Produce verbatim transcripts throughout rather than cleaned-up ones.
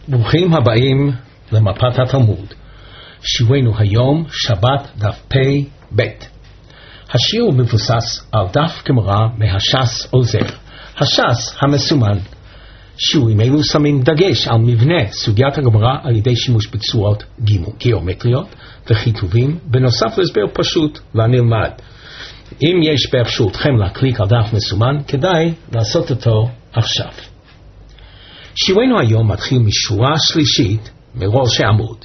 ברוכים הבאים למפת התלמוד. שיעורנו היום שבת דף פי ב'. השיעור מבוסס על דף גמרא מהש"ס עוזר, הש"ס המסומן. שיעורים אלו שמים דגש על מבנה סוגיית הגמרא על ידי שימוש בצורות גיאומטריות וכיתובים, בנוסף להסבר פשוט והנלמד. אם יש באפשרותכם להקליק על דף מסומן, כדאי לעשות אותו עכשיו. שיעורנו היום מתחיל משורה שלישית מראש העמוד.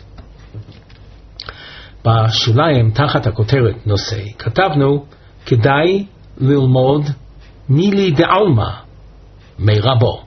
בשוליים תחת הכותרת נושא כתבנו כדאי ללמוד מילי דעלמא מרבו.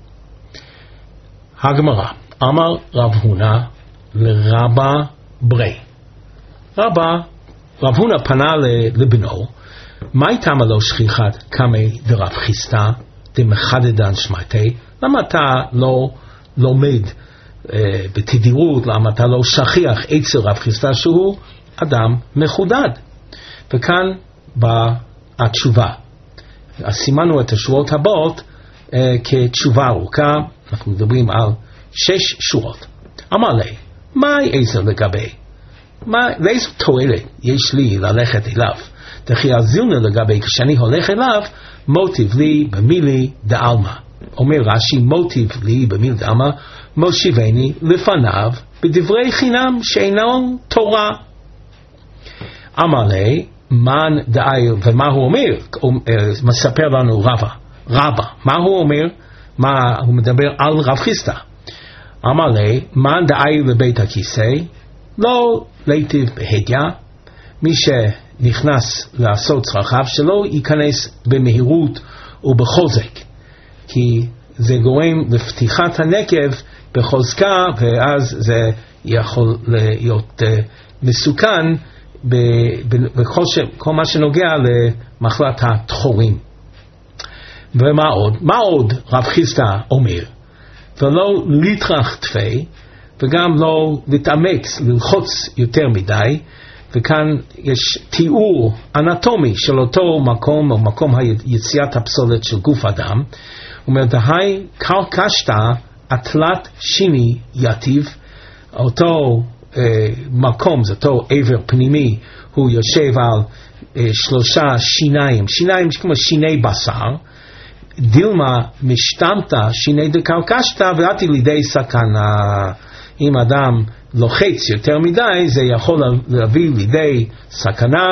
הגמרא, אמר רב הונא לרבא ברי. רבא, רב הונא פנה לבנו, מה תמה לו שכיחת קמי דרב חיסדא דמחדדן שמעתי? למה אתה לא לומד אה, בתדירות, למה אתה לא שכיח אצל רב חיסדא שהוא אדם מחודד? וכאן באה התשובה. סימנו את השורות הבאות אה, כתשובה ארוכה. אנחנו מדברים על שש שורות. אמר לי, מה איזה לגבי? מה, לאיזו תועלת יש לי ללכת אליו? דכי אזילנה לגבי כשאני הולך אליו, מוטיב לי במילי דעלמא. אומר רש"י, מוטיב לי במילי דעלמא, מושיבני לפניו בדברי חינם שאינם תורה. אמר לי, מן דאי, ומה הוא אומר? מספר לנו רבא. רבא, מה הוא אומר? מה הוא מדבר על רב חיסדא? אמר לי, מן דאי לבית הכיסא, לא להיטיב בהדיא, מי שנכנס לעשות צרכיו שלו ייכנס במהירות ובחוזק, כי זה גורם לפתיחת הנקב בחוזקה, ואז זה יכול להיות uh, מסוכן בכל כל מה שנוגע למחלת התחורים. ומה עוד? מה עוד רב חיסדא אומר? ולא ליטרח תפי, וגם לא להתאמץ, ללחוץ יותר מדי. וכאן יש תיאור אנטומי של אותו מקום, או מקום יציאת הפסולת של גוף אדם. הוא אומר, דהי קרקשתא אטלת שיני יתיב, אותו אה, מקום, זה אותו עבר פנימי, הוא יושב על אה, שלושה שיניים, שיניים כמו שיני בשר, דילמה משתמתא שיני דקרקשתא ואתי לידי סכנה. אם אדם לוחץ יותר מדי, זה יכול להביא לידי סכנה.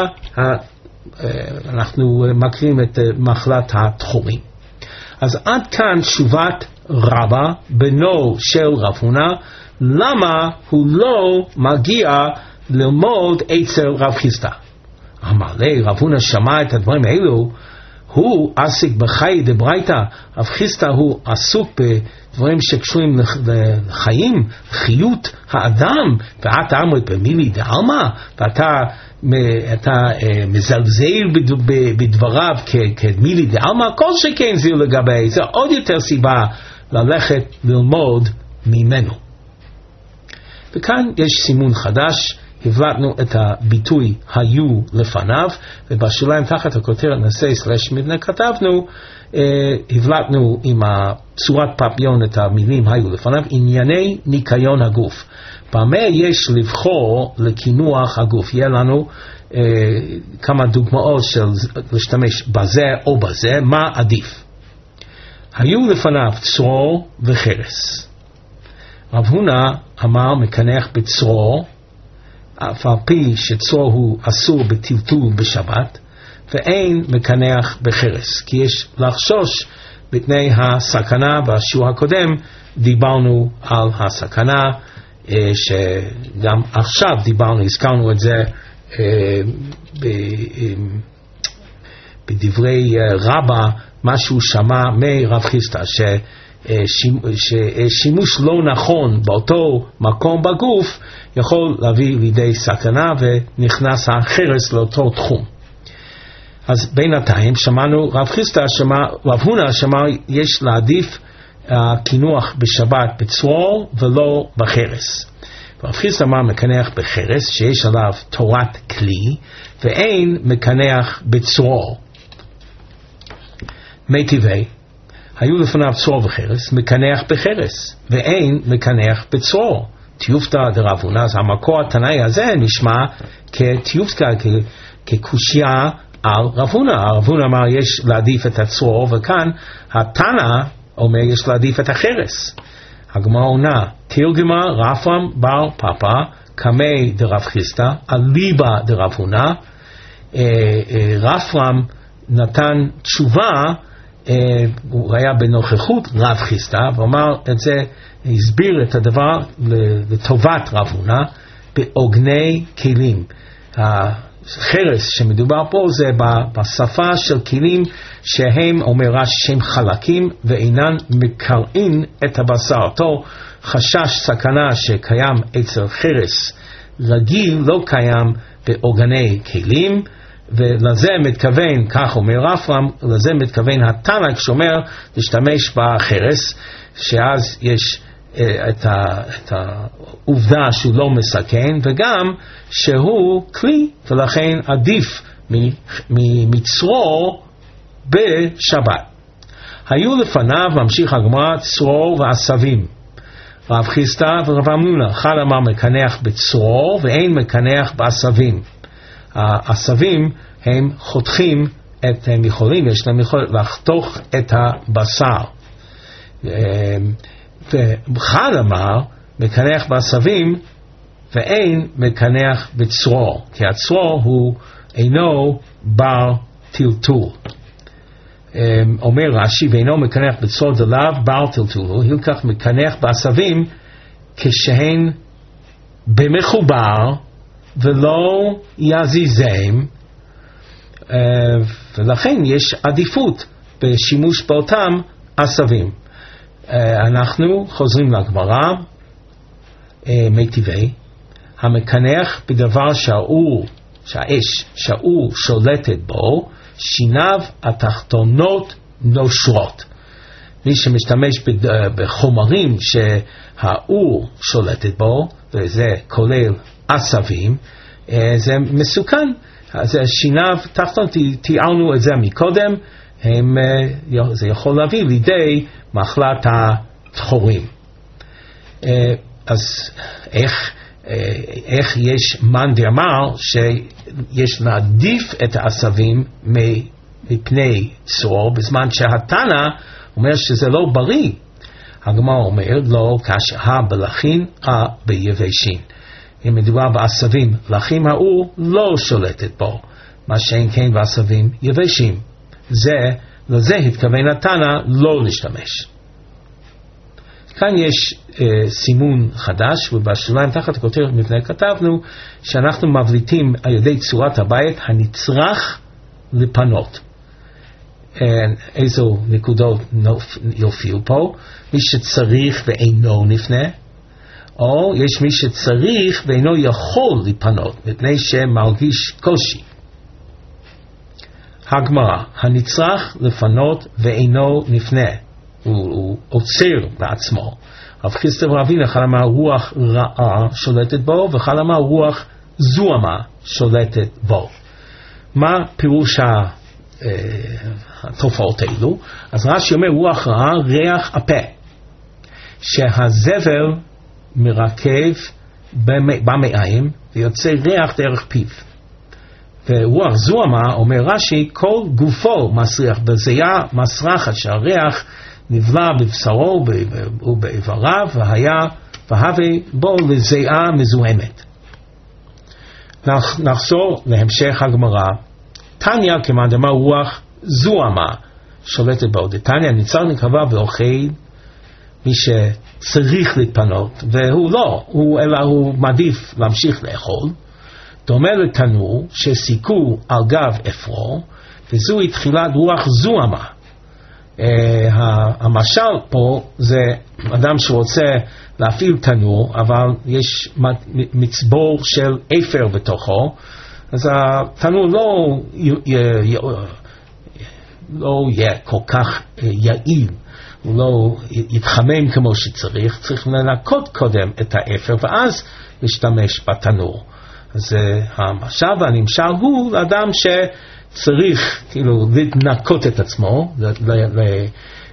אנחנו מקרים את מחלת התחורים. אז עד כאן תשובת רבא בנו של רב הונא, למה הוא לא מגיע ללמוד אצל רב חיסדא. אמר לי, רב הונא שמע את הדברים האלו, הוא עסק בחיי דברייתא. רב חיסדא הוא עסוק בדברים שקשורים לחיים, חיות האדם, ואתה אמרת במילי דעלמא, ואתה אתה, uh, מזלזל בדבריו כמילי דעלמא, כל שכן זה לגבי, זה עוד יותר סיבה ללכת ללמוד ממנו. וכאן יש סימון חדש, הבלטנו את הביטוי היו לפניו, ובשוליים תחת הכותרת נושא סלש מבנה כתבנו, אה, הבלטנו עם צורת פפיון את המילים היו לפניו, ענייני ניקיון הגוף. במה יש לבחור לכינוח הגוף? יהיה לנו אה, כמה דוגמאות של להשתמש בזה או בזה, מה עדיף? היו לפניו צרור וחרס. רב הונא אמר מקנח בצרור, אף על פי שצרור הוא אסור בטלטול בשבת, ואין מקנח בחרס, כי יש לחשוש בתנאי הסכנה. בשיעור הקודם דיברנו על הסכנה, שגם עכשיו דיברנו, הזכרנו את זה בדברי רבא, מה שהוא שמע מרב חיסדא, ש ששימוש לא נכון באותו מקום בגוף יכול להביא לידי סכנה, ונכנס החרס לאותו תחום. אז בינתיים שמענו רב חיסדא, שמע, רב הונא שמע יש להעדיף קינוח בשבת בצרור ולא בחרס. רב חיסדא אמר מקנח בחרס שיש עליו תורת כלי, ואין מקנח בצרור. מי טבעי, היו לפניו צרור וחרס, מקנח בחרס, ואין מקנח בצרור. תיופתא דרב הונא, אז המקור התנאי הזה נשמע כתיופתא, כקושיה על רב הונא. רב הונא אמר יש להעדיף את הצרור, וכאן התנא אומר יש להעדיף את החרס. הגמרא עונה, תרגמה רפרם בר פפא קמי דרב חיסדא אליבא דרב הונא. רפרם נתן תשובה, הוא היה בנוכחות רב חיסדא, ואמר את זה, הסביר את הדבר לטובת רב הונא בעוגני כלים. החרס שמדובר פה זה בשפה של כלים שהם, אומר רש"י, שהם חלקים ואינן מקרעים את הבשר. אותו חשש סכנה שקיים אצל חרס רגיל לא קיים בעוגני כלים, ולזה מתכוון, כך אומר רפרם, לזה מתכוון התנא כשאומר להשתמש בחרס, שאז יש את, ה, את העובדה שהוא לא מסכן, וגם שהוא כלי, ולכן עדיף מצרור בשבת. היו לפניו, ממשיך הגמרא, צרור ועשבים. רב חיסדא ורב אמנונה, אחד אמר מקנח בצרור ואין מקנח בעשבים. העשבים הם חותכים את, הם יכולים, יש להם יכולת לחתוך את הבשר. ואחד אמר מקנח בעשבים ואין מקנח בצרור, כי הצרור הוא אינו בר טלטול. אומר רש"י, ואינו מקנח בצרור דלאו בר טלטול, הוא ילקח מקנח בעשבים כשהן במחובר ולא יזיזם, ולכן יש עדיפות בשימוש באותם עשבים. אנחנו חוזרים לגמרא, מיטיבי, המקנח בדבר שהאור, שהאש, שהאור שולטת בו, שיניו התחתונות נושרות. מי שמשתמש בחומרים שהאור שולטת בו, וזה כולל עשבים, זה מסוכן. אז שיניו תחתון, תיארנו את זה מקודם, הם, זה יכול להביא לידי מחלת התחורים. אז איך, איך יש מאן דאמר שיש להעדיף את העשבים מפני צרור, בזמן שהתנא אומר שזה לא בריא. הגמרא אומר לא כשהה בלחין אה ביבשין. אם מדובר בעשבים, לחים האור לא שולטת בו, מה שאין כן בעשבים יבשים. זה, לזה התכוון התנא לא להשתמש. כאן יש אה, סימון חדש, ובשוליים תחת הכותרת מבנה כתבנו שאנחנו מבליטים על ידי צורת הבית הנצרך לפנות. אה, איזו נקודות יופיעו פה? מי שצריך ואינו נפנה, או יש מי שצריך ואינו יכול לפנות מפני שמרגיש קושי. הגמרא, הנצרך לפנות ואינו נפנה, הוא, הוא עוצר בעצמו. רב חיסדא ורב הונא, אחד אמר רוח רעה שולטת בו, ואחד אמר רוח זוהמה שולטת בו. מה פירוש התופעות האלו? אז רש"י אומר רוח רעה, ריח הפה, שהזבל מרכב במעיים ויוצא ריח דרך פיו. ורוח זוהמה, אומר רש"י, כל גופו מסריח, בזיעה מסרחת שהריח נבלע בבשרו ובאיבריו, והיה והווה בו לזיעה מזוהמת. נחזור להמשך הגמרא. תניא כמאן דאמר רוח זוהמה שולטת בו. דתניא ניצר נקבה ואוכל מי שצריך להתפנות, והוא לא, הוא, אלא הוא מעדיף להמשיך לאכול. דומה לתנור שסיכו על גב אפרו, וזוהי תחילת רוח זוהמה. Uh, המשל פה זה אדם שרוצה להפעיל תנור, אבל יש מצבור של אפר בתוכו, אז התנור לא, י, י, י, לא יהיה כל כך יעיל, הוא לא יתחמם כמו שצריך, צריך לנקות קודם את האפר ואז להשתמש בתנור. אז המשל והנמשל הוא לאדם שצריך כאילו לנקות את עצמו,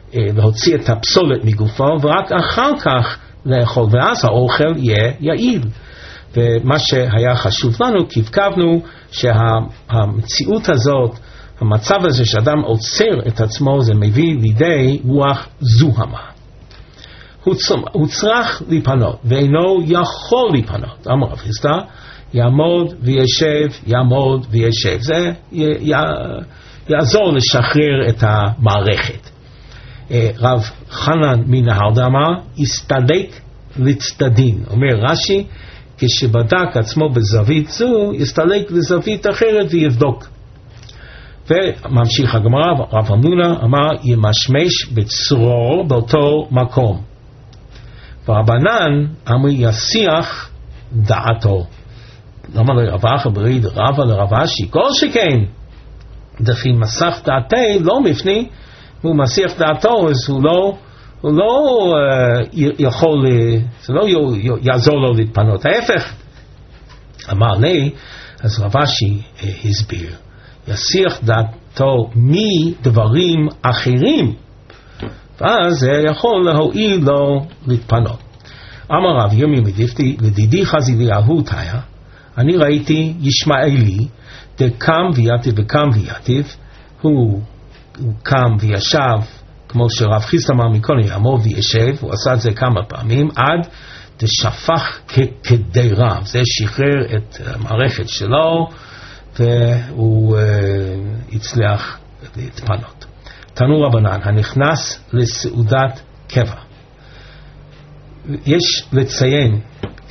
להוציא את הפסולת מגופו, ורק אחר כך לאכול, ואז האוכל יהיה יעיל. ומה שהיה חשוב לנו, כי הבקבנו שהמציאות הזאת, המצב הזה שאדם עוצר את עצמו, זה מביא לידי רוח זוהמה. הוא צריך להיפנות, ואינו יכול להיפנות. אמר רב חיסדא, יעמוד וישב, יעמוד וישב. זה יעזור לשחרר את המערכת. רב חנן מנהרדה אמר, הסתלק לצדדין. אומר רש"י, כשבדק עצמו בזווית זו, יסתלק לזווית אחרת ויבדוק. וממשיך הגמרא, רב אמנונה אמר, ימשמש בצרור באותו מקום. ורבנן אמר, יסיח דעתו. למה לרב אחא בריד רבא לרב אשי? כל שכן, דכי מסך דעתי לא מפני, הוא מסיח דעתו, אז הוא לא, הוא לא uh, יכול, זה לא יעזור לו להתפנות. ההפך, אמר לי, אז רב אשי uh, הסביר, יסיח דעתו מדברים אחרים, ואז זה יכול להועיל לו להתפנות. אמר רב ירמיה מדיפתי, לדידי חזיליהו תהיה, אני ראיתי ישמעאלי, דקם ויתיב וקם ויתיב, הוא, הוא קם וישב, כמו שרב חיסדא אמר מקודם, יעמוד וישב, הוא עשה את זה כמה פעמים, עד דשפך כדי רב, זה שחרר את המערכת שלו, והוא uh, הצליח להתפנות. תנו רבנן, הנכנס לסעודת קבע. יש לציין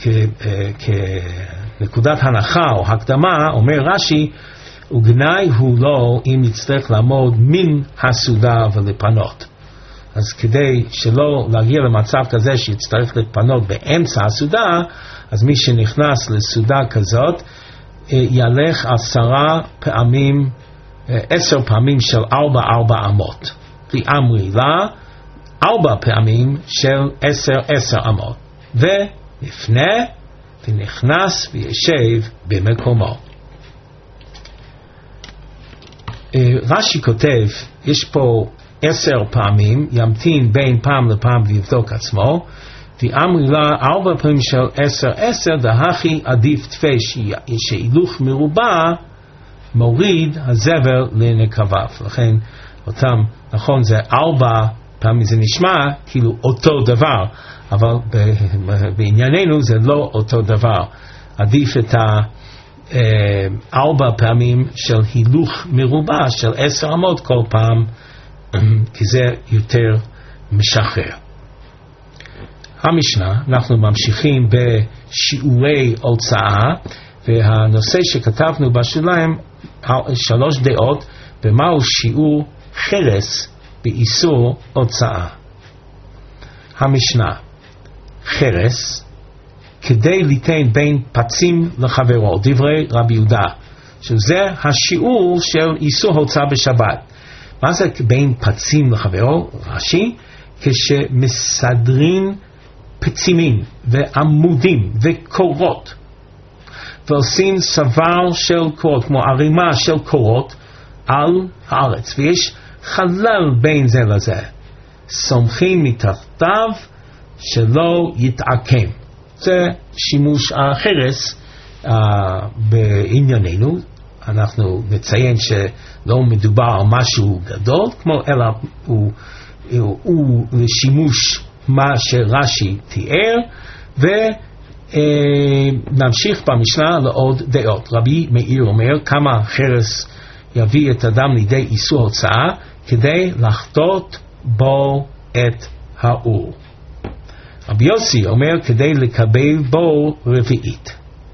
כנקודת הנחה או הקדמה, אומר רש"י, וגנאי הוא לא אם יצטרך לעמוד מן הסעודה ולפנות. אז כדי שלא להגיע למצב כזה שיצטרך לפנות באמצע הסעודה, אז מי שנכנס לסעודה כזאת, ילך עשרה פעמים, עשר פעמים של ארבע ארבע אמות. ואמרי לה, ארבע פעמים של עשר עשר אמות. ונפנה ונכנס וישב במקומו. רש"י כותב, יש פה עשר פעמים, ימתין בין פעם לפעם ויבדוק עצמו, ואמרי לה ארבע פעמים של עשר עשר, דהכי עדיף תפש שהילוך מרובע מוריד הזבל לנקביו. לכן אותם, נכון, זה ארבע פעמים, זה נשמע כאילו אותו דבר, אבל בענייננו זה לא אותו דבר. עדיף את הארבע פעמים של הילוך מרובע של עשר אמות כל פעם, כי זה יותר משחרר. המשנה, אנחנו ממשיכים בשיעורי הוצאה, והנושא שכתבנו בשוליים, שלוש דעות, במהו שיעור חרס באיסור הוצאה. המשנה, חרס, כדי ליתן בין פצים לחברו, דברי רבי יהודה, שזה השיעור של איסור הוצאה בשבת. מה זה בין פצים לחברו? רש"י, כשמסדרים פצימים ועמודים וקורות ועושים סבר של קורות, כמו ערימה של קורות על הארץ, ויש חלל בין זה לזה, סומכים מתחתיו שלא יתעקם. זה שימוש החרס uh, בענייננו. אנחנו נציין שלא מדובר על משהו גדול, כמו אלא הוא, הוא, הוא לשימוש מה שרש"י תיאר, ונמשיך במשנה לעוד דעות. רבי מאיר אומר כמה חרס יביא את אדם לידי איסור הוצאה כדי לחטות בו את האור. רבי יוסי אומר כדי לקבל בו רביעית.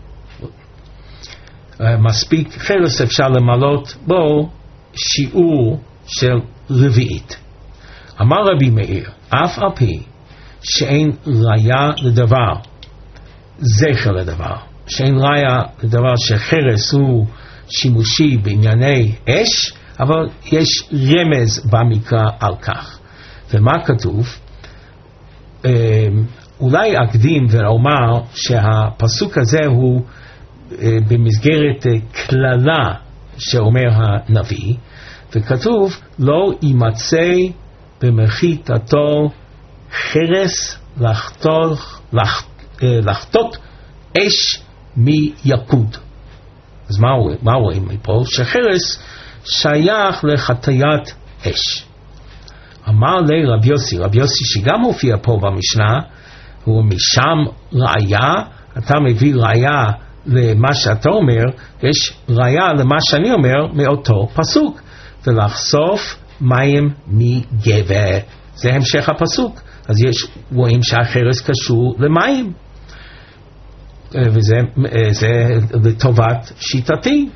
מספיק חרס אפשר למלות בו שיעור של רביעית. אמר רבי מאיר, אף על פי שאין ראיה לדבר, זכר לדבר, שאין ראיה לדבר שחרס הוא שימושי בענייני אש, אבל יש רמז במקרא על כך. ומה כתוב? אולי אקדים ואומר שהפסוק הזה הוא במסגרת כללה שאומר הנביא, וכתוב לא יימצא ומחיתתו חרס לחתוך, לח, לחתות אש מיקוד. אז מה, מה רואים מפה? שחרס שייך לחטיית אש. אמר לי רב יוסי, רב יוסי שגם הופיע פה במשנה, הוא משם ראיה, אתה מביא ראיה למה שאתה אומר, יש ראיה למה שאני אומר מאותו פסוק, ולחשוף מים מגבר. זה המשך הפסוק. אז יש, רואים שהחרס קשור למים. וזה זה לטובת שיטתי.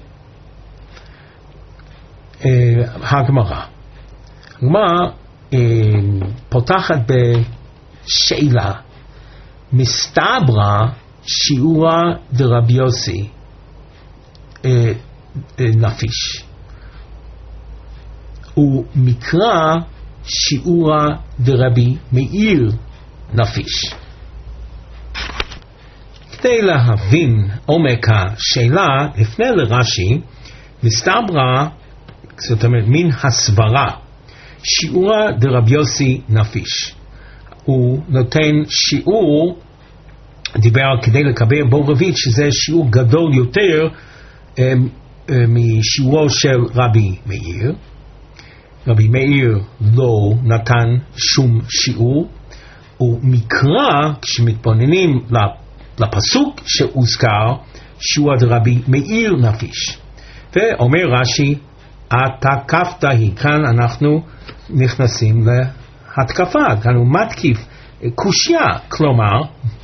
הגמרא. הגמרא פותחת בשאלה. מסתברא שיעורא דרבי יוסי נפיש. ומקרא שיעורא דרבי מאיר נפיש. כדי להבין עומק השאלה, לפני לרש"י, מסתברא, זאת אומרת, מן הסברה, שיעורא דרבי יוסי נפיש. הוא נותן שיעור, דיבר כדי לקבל בו רביעית, שזה שיעור גדול יותר משיעורו של רבי מאיר. רבי מאיר לא נתן שום שיעור, ומקרא, כשמתבוננים לפסוק שהוזכר, שיעורא דרבי מאיר נפיש. ואומר רש"י, התקפת היא, כאן אנחנו נכנסים להתקפה, כאן הוא מתקיף קושיה, כלומר,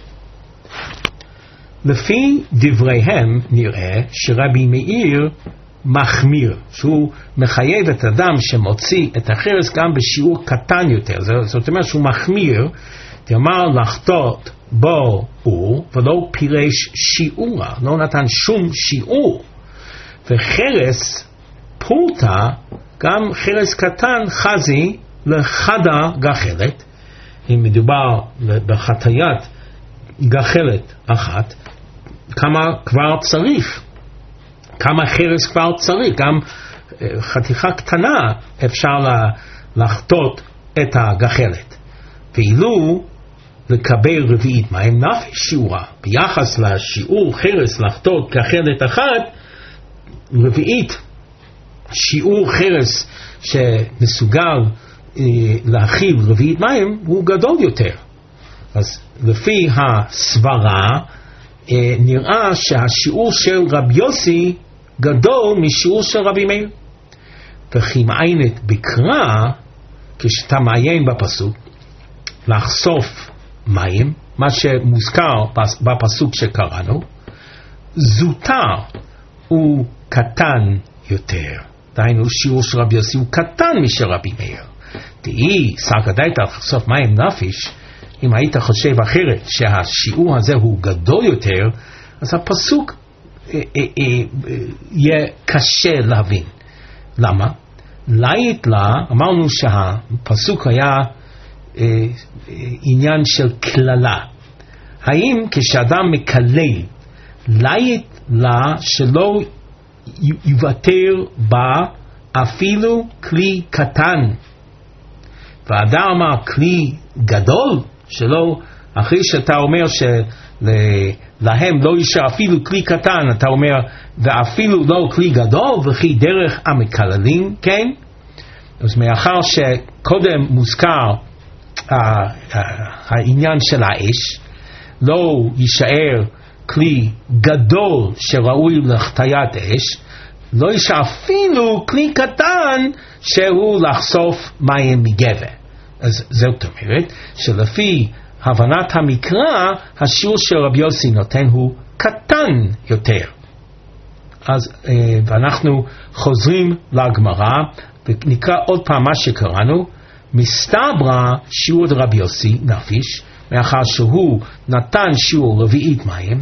לפי דבריהם נראה שרבי מאיר מחמיר, שהוא מחייב את אדם שמוציא את החרס גם בשיעור קטן יותר, זאת אומרת שהוא מחמיר, תאמר לחטות בו הוא, ולא פירש שיעורה, לא נתן שום שיעור. וחרס פורטה, גם חרס קטן חזי לחדה גחלת, אם מדובר בחטיית גחלת אחת, כמה כבר צריך, כמה חרס כבר צריך, גם חתיכה קטנה אפשר לחטות את הגחלת. ואילו לקבל רביעית מים נפיש שיעורה, ביחס לשיעור חרס לחטות גחלת אחת, רביעית שיעור חרס שמסוגל אה, להכיל רביעית מים הוא גדול יותר. אז לפי הסברה אה, נראה שהשיעור של רבי יוסי גדול משיעור של רבי מאיר. וכי מעיינת בקרא, כשאתה מעיין בפסוק, לחשוף מים, מה שמוזכר בפסוק שקראנו, זוטר הוא קטן יותר. דהיינו שיעור של רבי יוסי הוא קטן משל רבי מאיר. תהי סגדית לחשוף מים נפיש, אם היית חושב אחרת שהשיעור הזה הוא גדול יותר, אז הפסוק אה, אה, אה, יהיה קשה להבין. למה? לית לה, אמרנו שהפסוק היה אה, אה, עניין של כללה. האם כשאדם מקלל, לית לה שלא יוותר בה אפילו כלי קטן? והאדם אמר כלי גדול, שלא, אחרי שאתה אומר שלהם לא יישאר אפילו כלי קטן, אתה אומר ואפילו לא כלי גדול, וכי דרך המקללים, כן? אז מאחר שקודם מוזכר uh, uh, העניין של האש, לא יישאר כלי גדול שראוי לחטיית אש, לא יישאר אפילו כלי קטן שהוא לחשוף מים מגבר. אז זאת אומרת שלפי הבנת המקרא, השיעור של רבי יוסי נותן הוא קטן יותר. אז ואנחנו חוזרים לגמרא ונקרא עוד פעם מה שקראנו. מסתברא שיעור רבי יוסי נפיש, מאחר שהוא נתן שיעור רביעית מים,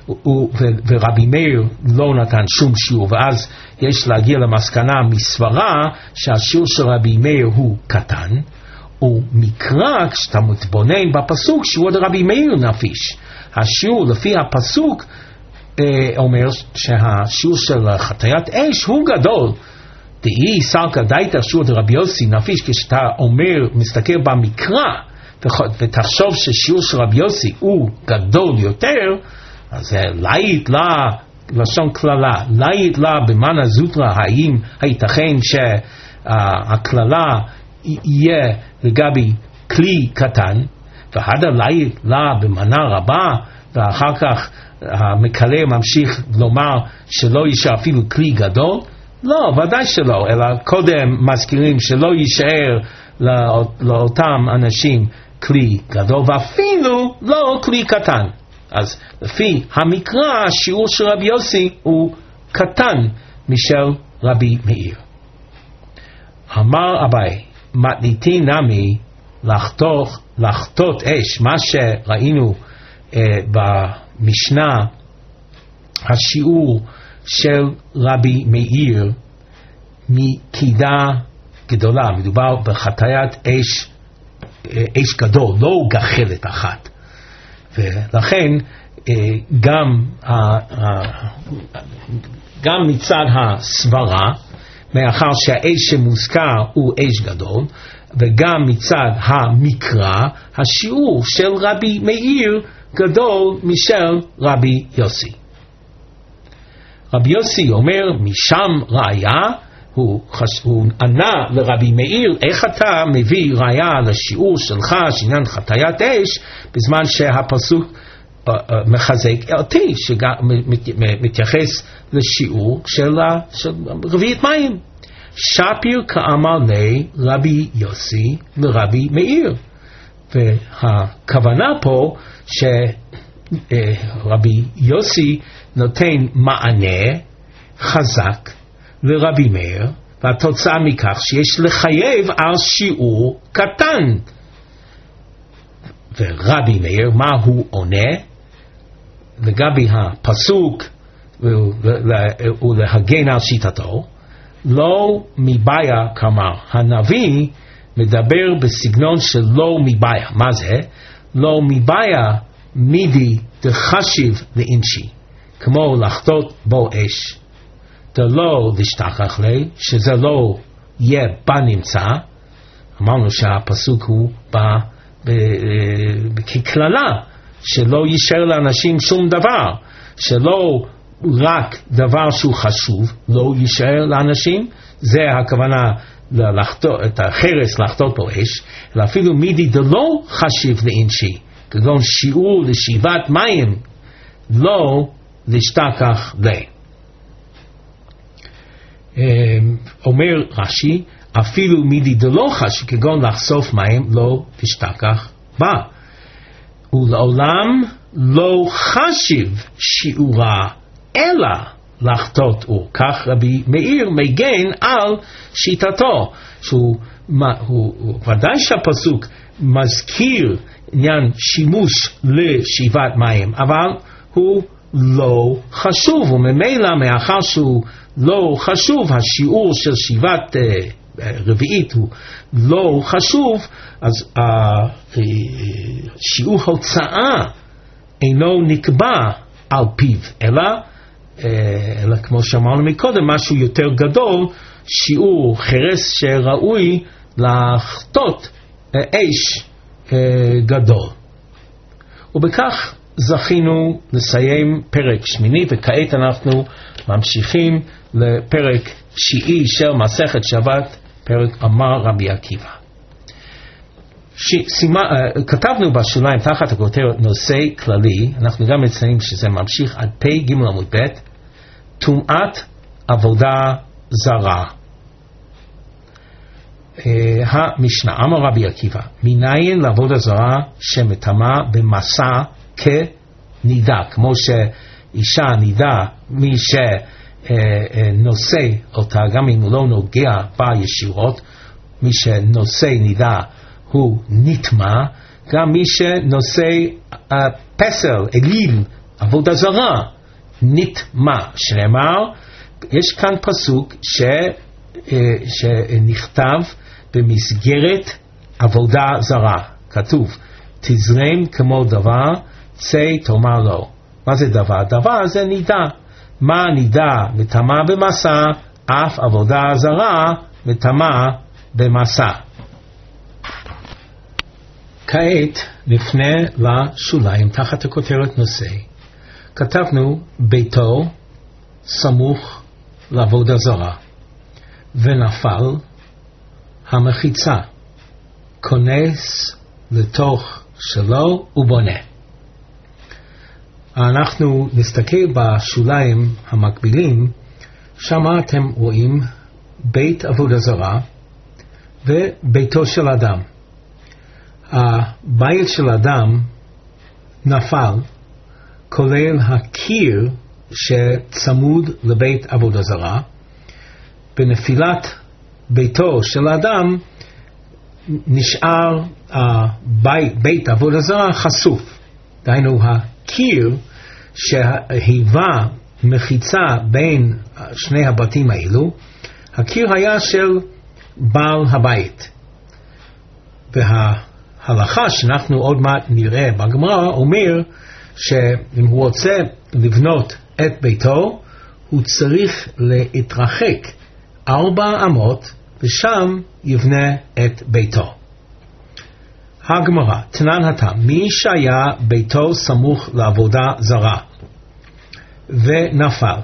ורבי מאיר לא נתן שום שיעור, ואז יש להגיע למסקנה מסברה שהשיעור של רבי מאיר הוא קטן, ומקרא כשאתה מתבונן בפסוק שיעור רבי מאיר נפיש. השיעור לפי הפסוק אה, אומר שהשיעור של חטיית אש הוא גדול דאי סלקא דייתא שיעור דרבי יוסי נפיש, כשאתה אומר, מסתכל במקרא, ותחשוב ששיעור של רבי יוסי הוא גדול יותר, אז זה להיט לה, לשון כללה, להיט לה במאנה זוטרא, האם הייתכן שהכללה יהיה לגבי כלי קטן, והדה להיט לה במאנה רבה, ואחר כך המקלה ממשיך לומר שלא יישאר אפילו כלי גדול? לא, ודאי שלא, אלא קודם מזכירים שלא יישאר לא, לאותם אנשים כלי גדול, ואפילו לא כלי קטן. אז לפי המקרא, השיעור של רבי יוסי הוא קטן משל רבי מאיר. אמר אביי, מתניתין נמי לחתוך, לחתות אש, מה שראינו אה, במשנה, השיעור של רבי מאיר מקידה גדולה, מדובר בחטיית אש, אש גדול, לא גחלת אחת. ולכן גם, גם מצד הסברה, מאחר שהאש שמוזכר הוא אש גדול, וגם מצד המקרא, השיעור של רבי מאיר גדול משל רבי יוסי. רבי יוסי אומר, משם ראיה, הוא, הוא ענה לרבי מאיר, איך אתה מביא ראיה לשיעור שלך, שעניין חטיית אש, בזמן שהפסוק uh, uh, מחזק אותי, שמתייחס לשיעור של, של רביעית מים. שפיר כאמר לי רבי יוסי לרבי מאיר. והכוונה פה שרבי יוסי נותן מענה חזק לרבי מאיר, והתוצאה מכך שיש לחייב על שיעור קטן. ורבי מאיר, מה הוא עונה? לגבי הפסוק ולהגן על שיטתו, לא מבעיה, כלומר הנביא מדבר בסגנון של לא מבעיה. מה זה? לא מבעיה מידי דחשיב לאינשי, כמו לחטות בו אש, דלא לשתכח לי, שזה לא יהיה בנמצא. אמרנו שהפסוק הוא בא ככללה, שלא יישאר לאנשים שום דבר, שלא רק דבר שהוא חשוב לא יישאר לאנשים. זה הכוונה לחטות, את החרס לחטות בו אש, אלא אפילו מידי דלא חשיב לאינשי, כגון שיעור לשאיבת מים, לא לשתכח לי. אומר רש"י, אפילו מידי דלא חשיב, כגון לחשוף מים, לא לשתכח בה. ולעולם לא חשיב שיעורה אלא לחטות הוא. כך רבי מאיר מגן על שיטתו, שהוא הוא, הוא, ודאי שהפסוק מזכיר עניין שימוש לשאיבת מים, אבל הוא לא חשוב, וממילא מאחר שהוא לא חשוב, השיעור של שאיבת uh, רביעית הוא לא חשוב, אז השיעור uh, הוצאה אינו נקבע על פיו, אלא אלא כמו שאמרנו מקודם, משהו יותר גדול, שיעור חרס שראוי לחטות אש גדול. ובכך זכינו לסיים פרק שמיני, וכעת אנחנו ממשיכים לפרק תשיעי של מסכת שבת, פרק אמר רבי עקיבא. שימה, כתבנו בשוליים תחת הכותרת נושא כללי, אנחנו גם מציינים שזה ממשיך עד פי ג' עמוד ב', טומאת עבודה זרה. המשנה, אמר רבי עקיבא, מניין לעבודה זרה שמטמא במסע כנידה, כמו שאישה נידה, מי שנושא אותה, גם אם הוא לא נוגע בה ישירות, מי שנושא נידה הוא נטמא, גם מי שנושא uh, פסל, אליל, עבודה זרה, נטמא. שנאמר, יש כאן פסוק ש, uh, שנכתב במסגרת עבודה זרה. כתוב, תזרם כמו דבר, צא תאמר לו. מה זה דבר? דבר זה נידה. מה נידה? נטמא במסע, אף עבודה זרה מטמא במסע. כעת נפנה לשוליים תחת הכותרת נושא. כתבנו ביתו סמוך לעבודה זרה, ונפל המחיצה, כונס לתוך שלו ובונה. אנחנו נסתכל בשוליים המקבילים, שם אתם רואים בית עבודה זרה וביתו של אדם. הבית של אדם נפל, כולל הקיר שצמוד לבית עבודה זרה. בנפילת ביתו של אדם נשאר הבית, בית עבודה זרה חשוף. דהיינו הקיר שהיווה מחיצה בין שני הבתים האלו, הקיר היה של בעל הבית. וההלכה שאנחנו עוד מעט נראה בגמרא אומר שאם הוא רוצה לבנות את ביתו, הוא צריך להתרחק ארבע אמות ושם יבנה את ביתו. הגמרא, תנן התם, מי שהיה ביתו סמוך לעבודה זרה ונפל,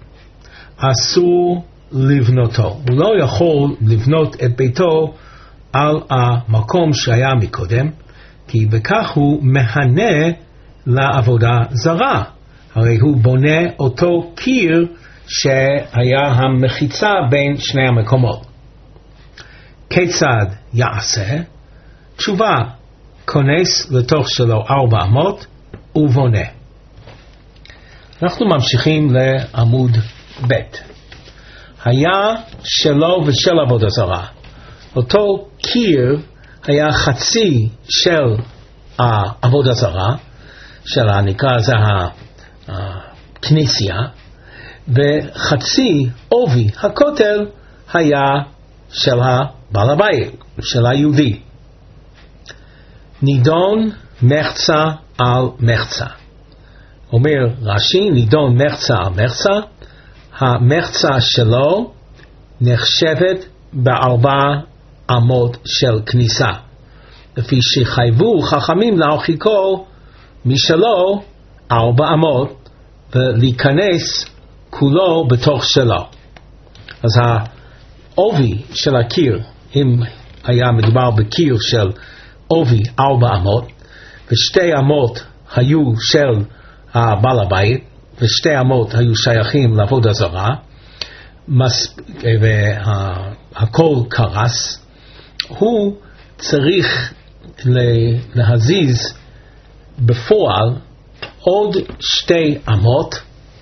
אסור לבנותו. הוא לא יכול לבנות את ביתו על המקום שהיה מקודם, כי בכך הוא מהנה לעבודה זרה. הרי הוא בונה אותו קיר שהיה המחיצה בין שני המקומות. כיצד יעשה? תשובה, כונס לתוך שלו ארבע אמות ובונה. אנחנו ממשיכים לעמוד ב'. היה שלו ושל עבודה זרה. אותו קיר היה חצי של העבודה זרה, של הנקרא זה הכנסייה, וחצי עובי הכותל היה של הבעל הבית, של היהודי. נידון מחצה על מחצה. אומר רש"י, נידון מחצה על מחצה, המחצה שלו נחשבת בארבע אמות של כניסה, לפי שחייבו חכמים להרחיקו משלו ארבע אמות ולהיכנס כולו בתוך שלו. אז העובי של הקיר, אם היה מדובר בקיר של עובי ארבע אמות, ושתי אמות היו של הבעל הבית, ושתי אמות היו שייכים לעבודה זרה, והכל קרס, הוא צריך להזיז בפועל עוד שתי אמות,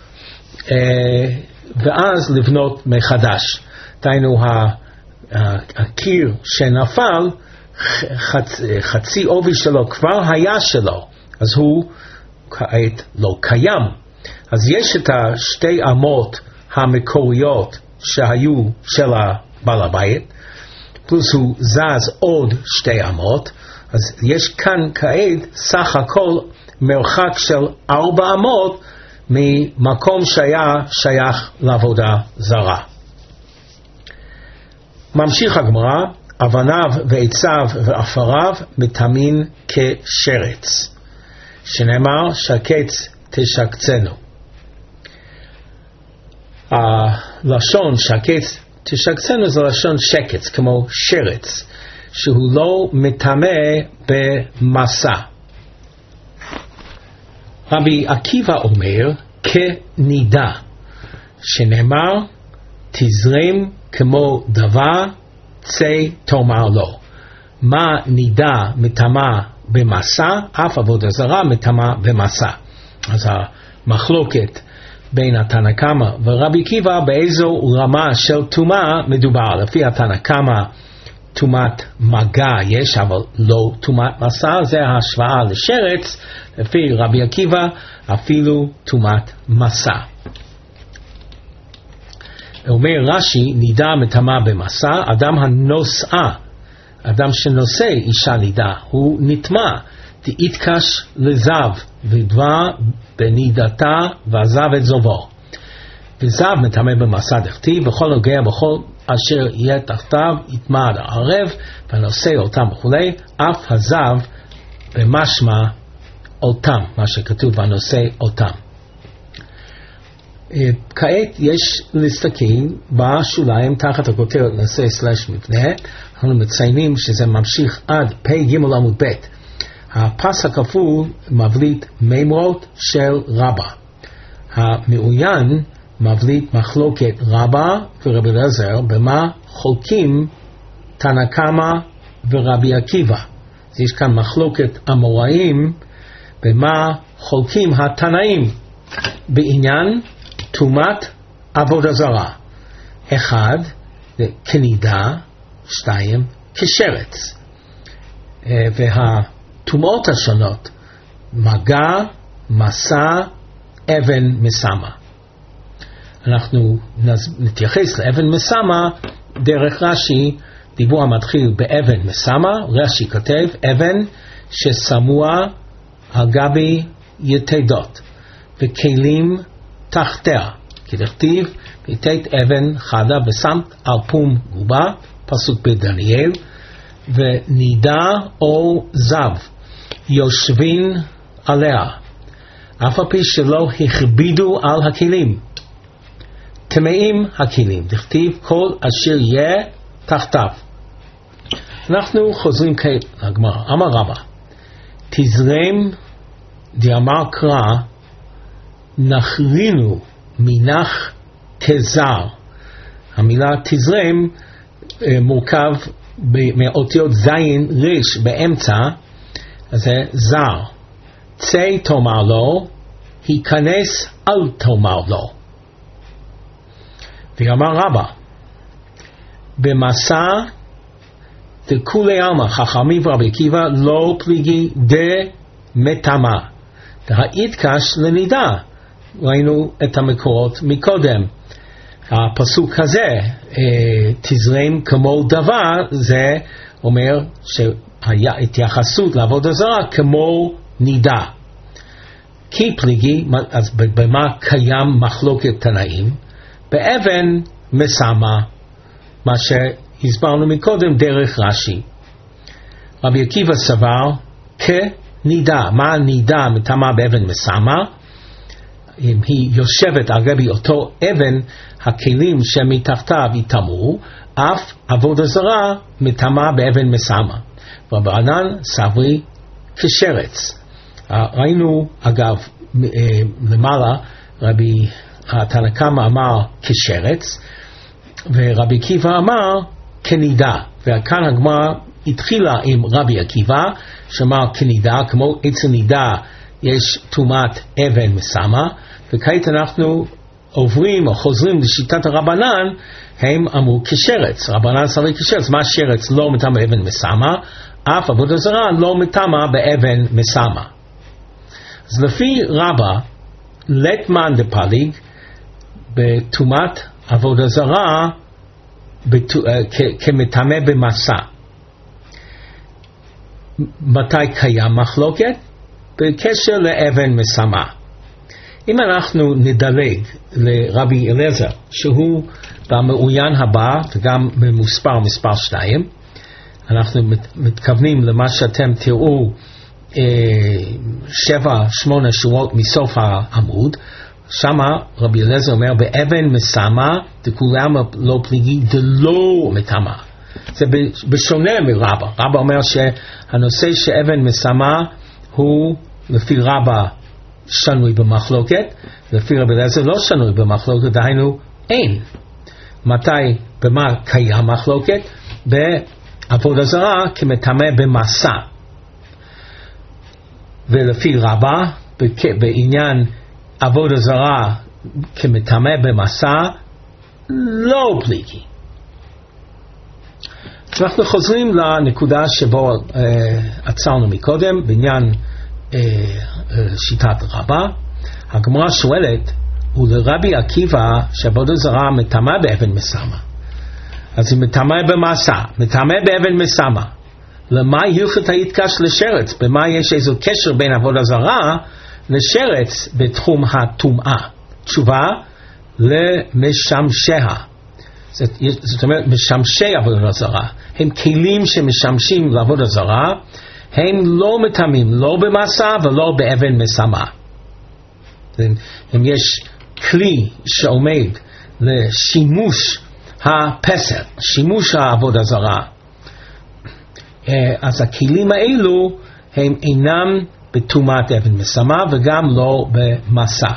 ואז לבנות מחדש. דהיינו הקיר שנפל, חצי עובי שלו כבר היה שלו, אז הוא כעת לא קיים. אז יש את השתי אמות המקוריות שהיו של הבעל הבית, פלוס הוא זז עוד שתי אמות, אז יש כאן כעת סך הכל מרחק של ארבע אמות ממקום שהיה שייך לעבודה זרה. ממשיך הגמרא, אבניו ועציו ועפריו מטמאים כשרץ, שנאמר שקץ תשקצנו. הלשון שקץ תשקצנו זה לשון שקץ, כמו שרץ, שהוא לא מטמא במסע. רבי עקיבא אומר כנידה, שנאמר תזרם כמו דבר צא תאמר לו. מה נידה מטמא במסע? אף עבודה זרה מטמא במסע. אז המחלוקת בין התנא קמא ורבי עקיבא באיזו רמה של טומאה מדובר. לפי התנא קמא טומאת מגע יש, אבל לא טומאת מסע, זה ההשוואה לשרץ. לפי רבי עקיבא אפילו טומאת מסע. אומר רש"י, נידה מטמא במסע, אדם הנושאה, אדם שנושא אישה נידה, הוא נטמא, תיתקש לזב ודבר בנידתה ועזב את זובו. וזב מטמא במסע דכתיב, וכל נוגע בכל אשר יהיה תחתיו יטמע עד הערב, ונושא אותם וכולי, אף הזב במשמע אותם, מה שכתוב ונושא אותם. כעת יש להסתכל בשוליים תחת הכותרת נושא סלש מבנה, אנחנו מציינים שזה ממשיך עד פ' ג' עמוד ב'. הפס הכפול מבליט מימרות של רבא. המעוין מבליט מחלוקת רבא ורבי אליעזר במה חולקים תנא קמא ורבי עקיבא. יש כאן מחלוקת אמוראים במה חולקים התנאים בעניין תרומת עבודה זרה. אחד, כנידה, שתיים, כשרץ. והתרומות השונות, מגע, מסע, אבן מסמה. אנחנו נתייחס לאבן מסמה דרך רש"י, דיבור המתחיל באבן מסמה, רש"י כותב אבן ששמוע על גבי יתדות וכלים תחתיה, כדכתיב ויתת אבן חדה ושמת על פום גובה, פסוק בדניאל, ונידה או זב יושבין עליה, אף על פי שלא הכבידו על הכלים, טמאים הכלים, דכתיב כל אשר יהיה תחתיו. אנחנו חוזרים כעת לגמרא, אמר רבא, תזרם דאמר קרא נחרינו מנח תזר. המילה תזרם מורכב מאותיות זין ריש באמצע, זה זר. צא תאמר לו, היכנס אל תאמר לו. ואמר רבא, במסע דכולי עלמא חכמים ורבי עקיבא לא פליגי דמטמא, דהאיתקש לנידה. ראינו את המקורות מקודם. הפסוק הזה, תזרם כמו דבר, זה אומר שהיה התייחסות לעבודה זרה כמו נידה. כי פליגי, אז במה קיים מחלוקת תנאים? באבן מסמה, מה שהסברנו מקודם דרך רש"י. רבי עקיבא סבר כנידה. מה נידה מטמא באבן מסמה? אם היא יושבת על גבי אותו אבן, הכלים שמתחתיו יטמאו, אף עבודה זרה מטמא באבן מסמה. רבנן סברי כשרץ. ראינו אגב למעלה, רבי תנא קמא אמר כשרץ, ורבי עקיבא אמר כנידה. וכאן הגמרא התחילה עם רבי עקיבא שאמר כנידה, כמו אצל נידה יש טומאת אבן מסמה, וכעת אנחנו עוברים או חוזרים לשיטת הרבנן, הם אמרו כשרץ. רבנן סברי כשרץ, מה שרץ? לא מטמא באבן מסמה, אף עבודה זרה לא מטמא באבן מסמה. אז לפי רבא, לטמן דפליג בטומאת עבודה זרה כמטמא במסע. מתי קיים מחלוקת? בקשר לאבן מסמה. אם אנחנו נדלג לרבי אליעזר, שהוא במעוין הבא וגם במספר מספר שתיים, אנחנו מתכוונים למה שאתם תראו אה, שבע שמונה שורות מסוף העמוד. שמה רבי אליעזר אומר באבן מסמה דכולם לא פליגי דלא מטמא. זה בשונה מרבא. רבא אומר שהנושא שאבן מסמה הוא לפי רבא שנוי במחלוקת, לפי רבי אליעזר לא שנוי במחלוקת, דהיינו אין. מתי, במה קיים מחלוקת? בעבודה זרה כמטמא במסע. ולפי רבא בעניין עבודה זרה כמטמא במסע לא פליגי. אז אנחנו חוזרים לנקודה שבו אה, עצרנו מקודם בעניין אה, אה, שיטת רבא. הגמרא שואלת, ולרבי עקיבא שעבודה זרה מטמא באבן מסמה, אז היא מטמא במסע, מטמא באבן מסמה, למה הלכת היתקש לשרץ? במה יש איזה קשר בין עבודה זרה לשרץ בתחום הטומאה? תשובה, למשמשיה. זאת אומרת, משמשי עבודה זרה. הם כלים שמשמשים לעבודה זרה, הם לא מטמאים, לא במסע ולא באבן משמה. אם יש כלי שעומד לשימוש הפסל, שימוש העבודה זרה, אז הכלים האלו הם אינם בטומאת אבן משמה וגם לא במסע.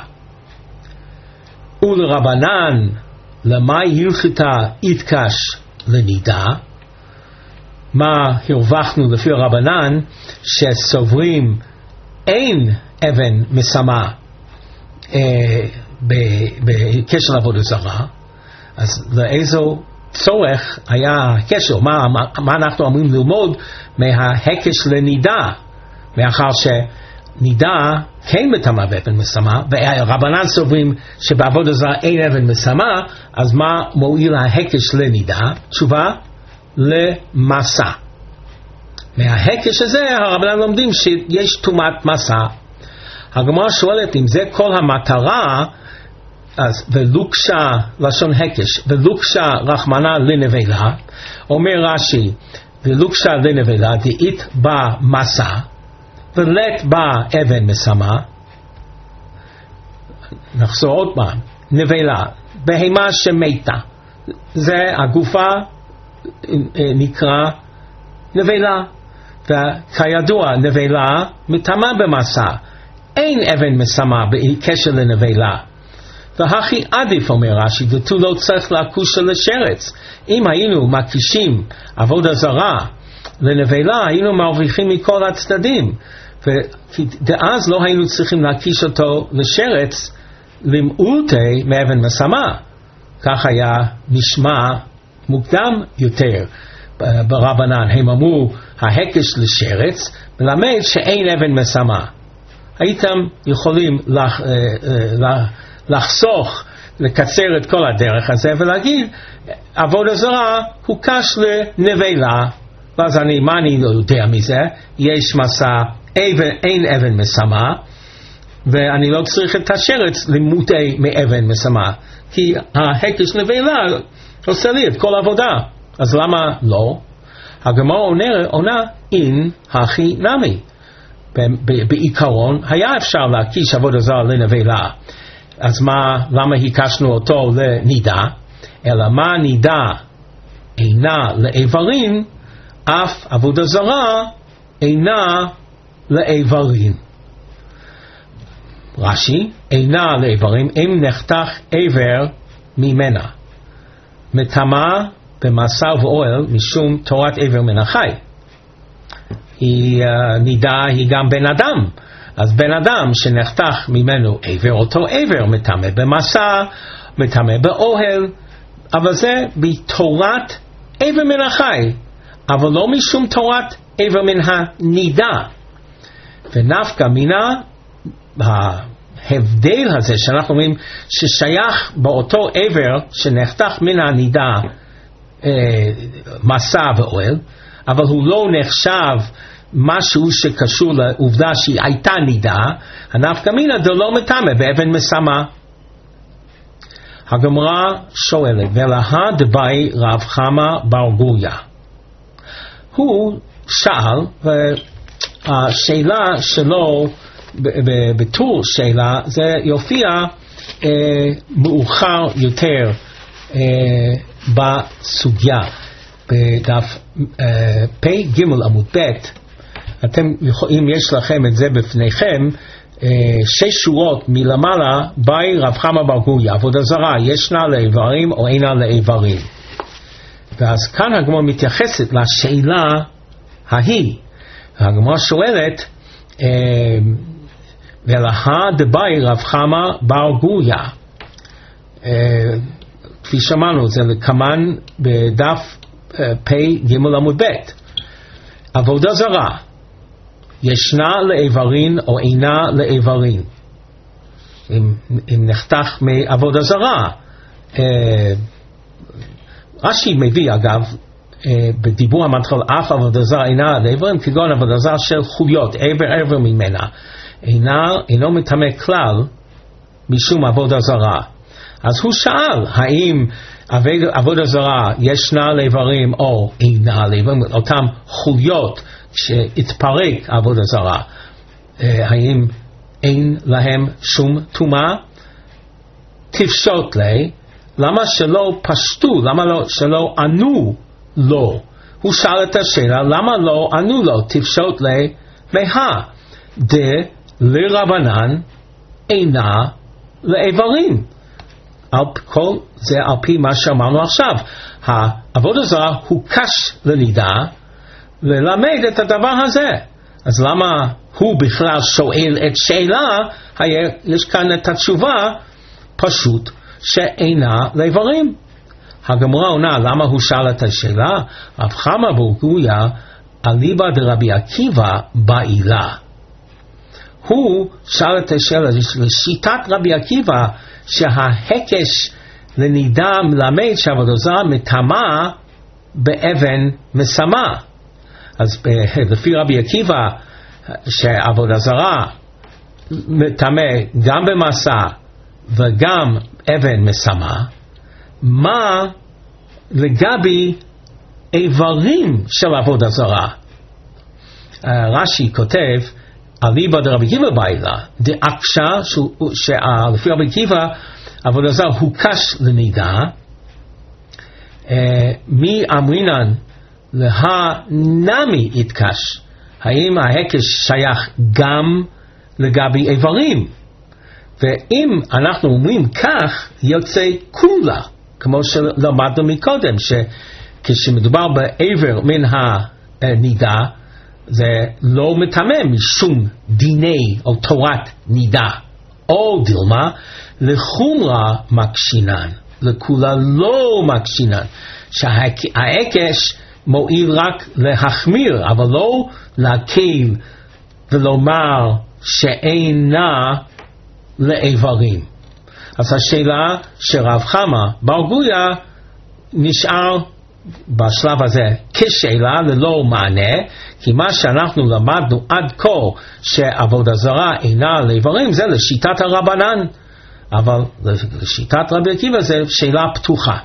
ולרבנן, למה הלכתה יתקש לנידה? מה הרווחנו לפי הרבנן שסוברים אין אבן משמה אה, בקשר לעבודה זרה? אז לאיזו צורך היה הקשר? מה, מה, מה אנחנו אמורים ללמוד מההקש לנידה? מאחר שנידה כן מטמאה באבן משמה, והרבנן סוברים שבעבודה זרה אין אבן משמה, אז מה מועיל ההקש לנידה? תשובה, למסע. מההקש הזה הרבנן לומדים שיש טומאת מסע. הגמרא שואלת אם זה כל המטרה, אז ולוקשה, לשון הקש, ולוקשה רחמנה לנבלה, אומר רש"י, ולוקשה לנבלה דאית בה מסע, ולט בה אבן משמה. נחזור עוד פעם, נבלה, בהמה שמתה, זה הגופה נקרא נבלה, וכידוע נבלה מטמאה במסע, אין אבן משמה בקשר לנבלה. והכי עדיף, אומר רש"י, דתו לא צריך להקוש על השרץ. אם היינו מקישים עבודה זרה לנבלה, היינו מרוויחים מכל הצדדים, ואז לא היינו צריכים להקיש אותו לשרץ למעוטי מאבן משמה. כך היה נשמע מוקדם יותר ברבנן. הם אמרו ההקש לשרץ מלמד שאין אבן משמה. הייתם יכולים לח, לח, לחסוך, לקצר את כל הדרך הזה ולהגיד עבודה זרה הוא קש לנבלה. ואז אני, מה אני לא יודע מזה? יש מסע, אין אבן משמה, ואני לא צריך את השרץ למוטי מאבן משמה, כי ההקש נבלה עושה לי את כל העבודה. אז למה לא? הגמרא עונה אין הכי נמי. בעיקרון היה אפשר להקיש עבודה זרה לנבלה, אז מה, למה הקשנו אותו לנידה? אלא מה נידה אינה לאיברים, אף עבודה זרה אינה לאיברים. רש"י, אינה לאיברים אם נחתך איבר ממנה, מטמאה במסע ואוהל משום תורת איבר מן החי. היא, uh, נידה היא גם בן אדם, אז בן אדם שנחתך ממנו איבר, אותו איבר מטמא במסע, מטמא באוהל, אבל זה בתורת איבר מן החי, אבל לא משום תורת איבר מן הנידה. ונפקא מינה, ההבדל הזה שאנחנו אומרים ששייך באותו איבר שנחתך מן הנידה אה, מסע ואוהל, אבל הוא לא נחשב משהו שקשור לעובדה שהיא הייתה נידה, הנפקא מינה דלא מטמא באבן משמה. הגמרא שואלת, ולהא דבאי רב חמא בר גוריא. הוא שאל, והשאלה שלו בטור שאלה זה יופיע אה, מאוחר יותר אה, בסוגיה בדף אה, פי גימל עמוד ב'. אתם יכולים, יש לכם את זה בפניכם, אה, שש שורות מלמעלה, באי רב חמא בר גוריא, עבודה זרה ישנה לאיברים או אינה לאיברים. ואז כאן הגמרא מתייחסת לשאלה ההיא. הגמרא שואלת, אה, ולהא דבאי רב חמא בר גוריא, אה, כפי שמענו, זה לקמן בדף אה, פי גימל עמוד ב'. עבודה זרה ישנה לאיברים או אינה לאיברים. אם, אם נחתך מעבודה זרה, אה, רש"י מביא אגב אה, בדיבור המתחיל אף עבודה זרה אינה לאיברים, כגון עבודה זרה של חוליות, עבר עבר ממנה אינה, אינו מטמא כלל משום עבודה זרה. אז הוא שאל, האם עבודה זרה ישנה לאיברים או אינה לאיברים, אותם חוליות שהתפרק עבודה זרה, האם אין להם שום טומאה? תפשוט לי, למה שלא פשטו, למה לא, שלא ענו לו? הוא שאל את השאלה, למה לא ענו לו? תפשוט לי, מה? דה לרבנן אינה לאיברים. על כל זה על פי מה שאמרנו עכשיו. העבודה זרה הוא קש לנידה ללמד את הדבר הזה. אז למה הוא בכלל שואל את שאלה? יש כאן את התשובה פשוט שאינה לאיברים. הגמרא עונה, למה הוא שאל את השאלה? רב חמא בר גויה אליבא דרבי עקיבא בעילה. הוא שאל את השאלה לשיטת רבי עקיבא, שההקש לנידה מלמד שעבודה זרה מטמאה באבן משמה. אז לפי רבי עקיבא שעבודה זרה מטמא גם במסע וגם אבן משמה, מה לגבי איברים של עבודה זרה? רש"י כותב אליבא דרבי עקיבא בעילה דאקשה, שלפי רבי עקיבא עבודה זרה הוא קש לנידה, מי אמרינן להנמי יתקש, האם ההקש שייך גם לגבי איברים? ואם אנחנו אומרים כך, יוצא כולה, כמו שלמדנו מקודם, שכשמדובר באיבר מן הנידה, זה לא מטמא משום דיני או תורת נידה. או דילמה, לחומרה מקשינן, לכולה לא מקשינן, שההקש מועיל רק להחמיר, אבל לא להקל ולומר שאינה לאיברים. אז השאלה שרב חמא בר גויה נשאר בשלב הזה כשאלה ללא מענה, כי מה שאנחנו למדנו עד כה שעבודה זרה אינה לאיברים זה לשיטת הרבנן, אבל לשיטת רבי עקיבא זה שאלה פתוחה.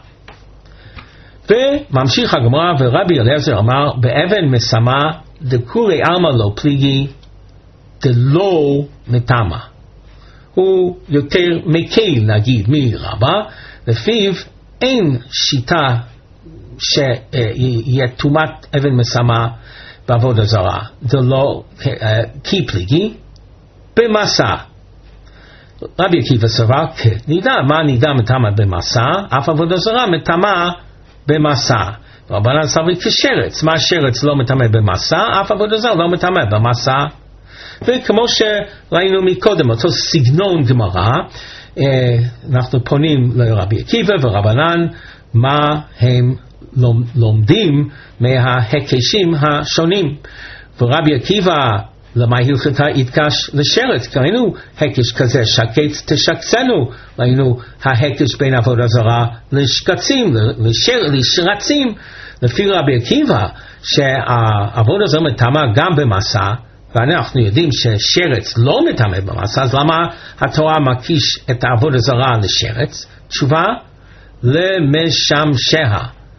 וממשיך הגמרא, ורבי אליעזר אמר באבן משמה דכולי עלמא לא פליגי דלא מטמא. הוא יותר מקל נגיד מרבא, לפיו אין שיטה שיהיה טומאת אבן משמה בעבודה זרה, דלא כי פליגי במסע. רבי עקיבא סבר כנידה, מה נידה מטמא במסע? אף עבודה זרה מטמא במסע. רבנן סברי כשרץ, מה שרץ לא מטמא במסע, אף עבודה זרה לא מטמא במסע. וכמו שראינו מקודם, אותו סגנון גמרא, אנחנו פונים לרבי עקיבא ורבנן, מה הם לומדים מההקשים השונים. ורבי עקיבא, למה הלכתה יתקש לשרץ? ראינו הקש כזה, שקץ תשקצנו. ראינו ההקש בין עבודה זרה לשקצים, לשר, לשרצים. לפי רבי עקיבא, שהעבודה זרה מטמא גם במסע, ואנחנו יודעים ששרץ לא מטמא במסע, אז למה התורה מקיש את העבודה זרה לשרץ? תשובה, למשמשיה.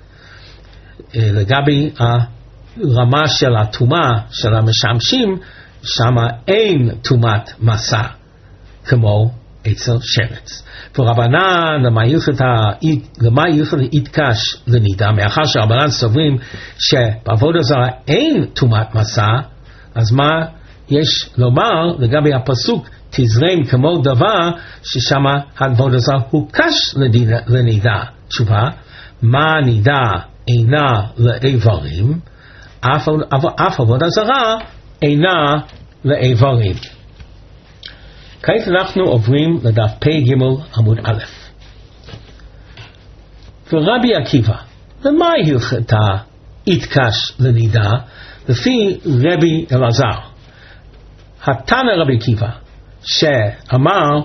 לגבי הרמה של הטומאה של המשמשים, שם אין טומאת מסע כמו אצל שרץ. ורבנן, למה הלכת יתקש לנידה? מאחר שרבנן סוברים שבעבודה זרה אין טומאת מסע, אז מה יש לומר לגבי הפסוק תזרם כמו דבר, ששם העבודה זרה הוא קש לנידה? תשובה, מה נידה אינה לאיברים, אף, אף עבודה זרה אינה לאיברים. כעת אנחנו עוברים לדף פ"ג עמוד א'. ורבי עקיבא, למה הלכתה יתקש לנידה? לפי רבי אלעזר, התנא רבי עקיבא, שאמר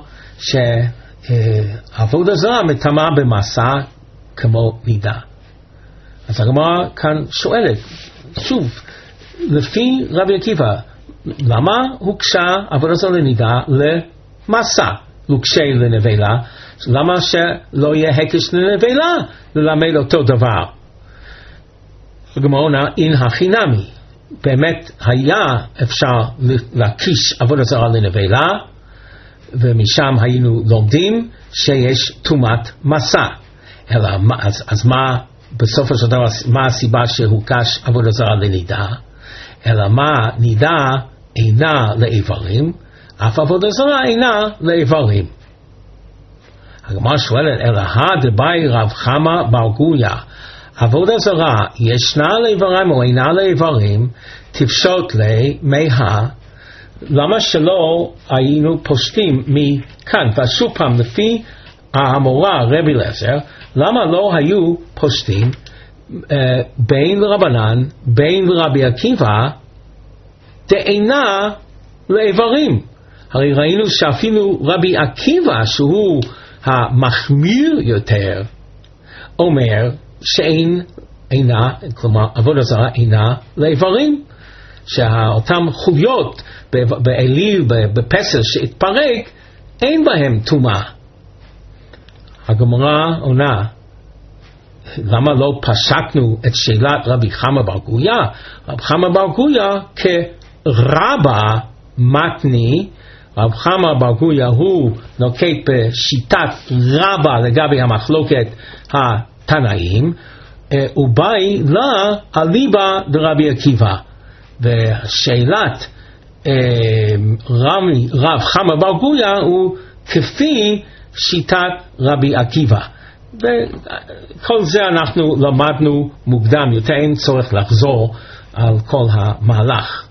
שעבודה זרה מטמאה במסע כמו נידה. אז הגמרא כאן שואלת, שוב, לפי רבי עקיבא, למה הוקשה עבודה זרה לנידה למסע? לוקשי לנבלה, למה שלא יהיה הקש לנבלה ללמד אותו דבר? הגמרא עונה, אין הכי נמי, באמת היה אפשר להקיש עבודה זרה לנבלה, ומשם היינו לומדים שיש טומאת מסע. אלא אז, אז מה בסופו של דבר, מה הסיבה שהוקש עבודה זרה לנידה? אלא מה, נידה אינה לאיברים, אף עבודה זרה אינה לאיברים. הגמרא שואלת, אלא דבאי רב חמא בר גויה, עבודה זרה ישנה לאיברים או אינה לאיברים, תפשוט לי מה, למה שלא היינו פושטים מכאן? ושוב פעם, לפי המורה רבי אליעזר, למה לא היו פושטים אה, בין לרבנן, בין לרבי עקיבא, דאינה לאיברים? הרי ראינו שאפילו רבי עקיבא, שהוא המחמיר יותר, אומר שאין, אינה, כלומר עבודה זרה אינה לאיברים, שאותם חוליות באליל, בפסל שהתפרק, אין בהם טומאה. הגמרא עונה, למה לא פשטנו את שאלת רבי חמא בר גויה? רב חמא בר גויה כרבה מתני, רב חמא בר גויה הוא נוקט בשיטת רבה לגבי המחלוקת התנאים, ובאי לה אליבא דרבי עקיבא. ושאלת רבי רב חמא בר גויה הוא כפי שיטת רבי עקיבא. וכל זה אנחנו למדנו מוקדם יותר, אין צורך לחזור על כל המהלך.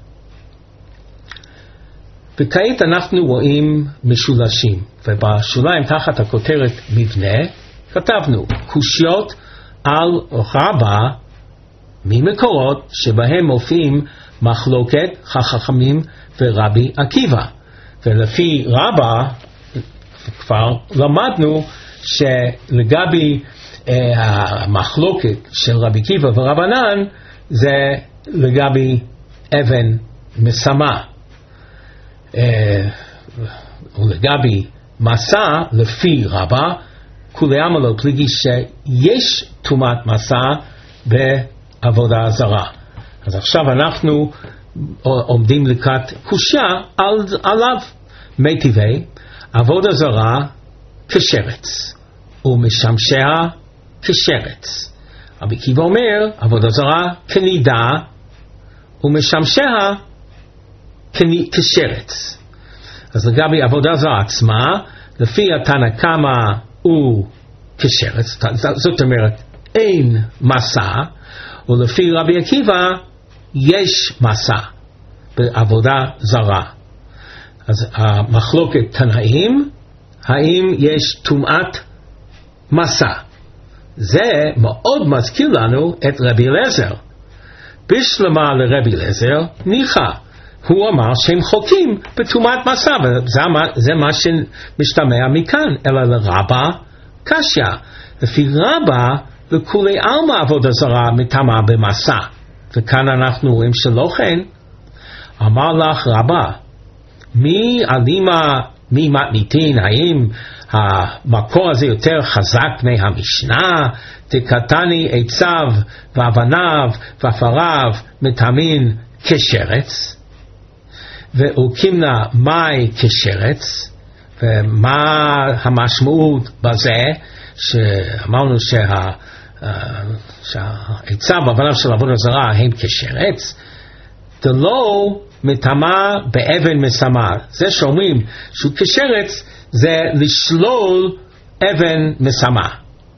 וכעת אנחנו רואים משולשים, ובשוליים תחת הכותרת מבנה כתבנו קושיות על רבה ממקורות שבהם מופיעים מחלוקת חכמים ורבי עקיבא. ולפי רבה כבר למדנו שלגבי אה, המחלוקת של רבי עקיבא ורבנן זה לגבי אבן מסמה, אה, ולגבי מסע לפי רבה כולי עמלות לגיש שיש טומאת מסע בעבודה זרה. אז עכשיו אנחנו עומדים לקראת קושיה על, עליו. מי טבעי עבודה זרה כשרץ ומשמשיה כשרץ. רבי עקיבא אומר עבודה זרה כנידה ומשמשיה כשרץ. אז לגבי עבודה זרה עצמה, לפי התנא קמא הוא כשרץ, זאת אומרת אין מסע, ולפי רבי עקיבא יש מסע בעבודה זרה. אז המחלוקת תנאים, האם יש טומאת מסע? זה מאוד מזכיר לנו את רבי אליעזר. בשלמה לרבי אליעזר ניחא, הוא אמר שהם חוקים בטומאת מסע, וזה מה שמשתמע מכאן. אלא לרבה קשיא, לפי רבה וכולי עלמא עבודה זרה מטמאה במסע, וכאן אנחנו רואים שלא כן. אמר לך רבה, מי אלימה מי מתניתין, האם המקור הזה יותר חזק מהמשנה? תקתני עציו ואבניו ואפריו מטמאים כשרץ, והוקימנה מאי כשרץ. ומה המשמעות בזה? שאמרנו שה שהעציו ואבניו של עבודה זרה הם כשרץ, דלא מטמא באבן מסמה. זה שאומרים שהוא כשרץ זה לשלול אבן מסמה.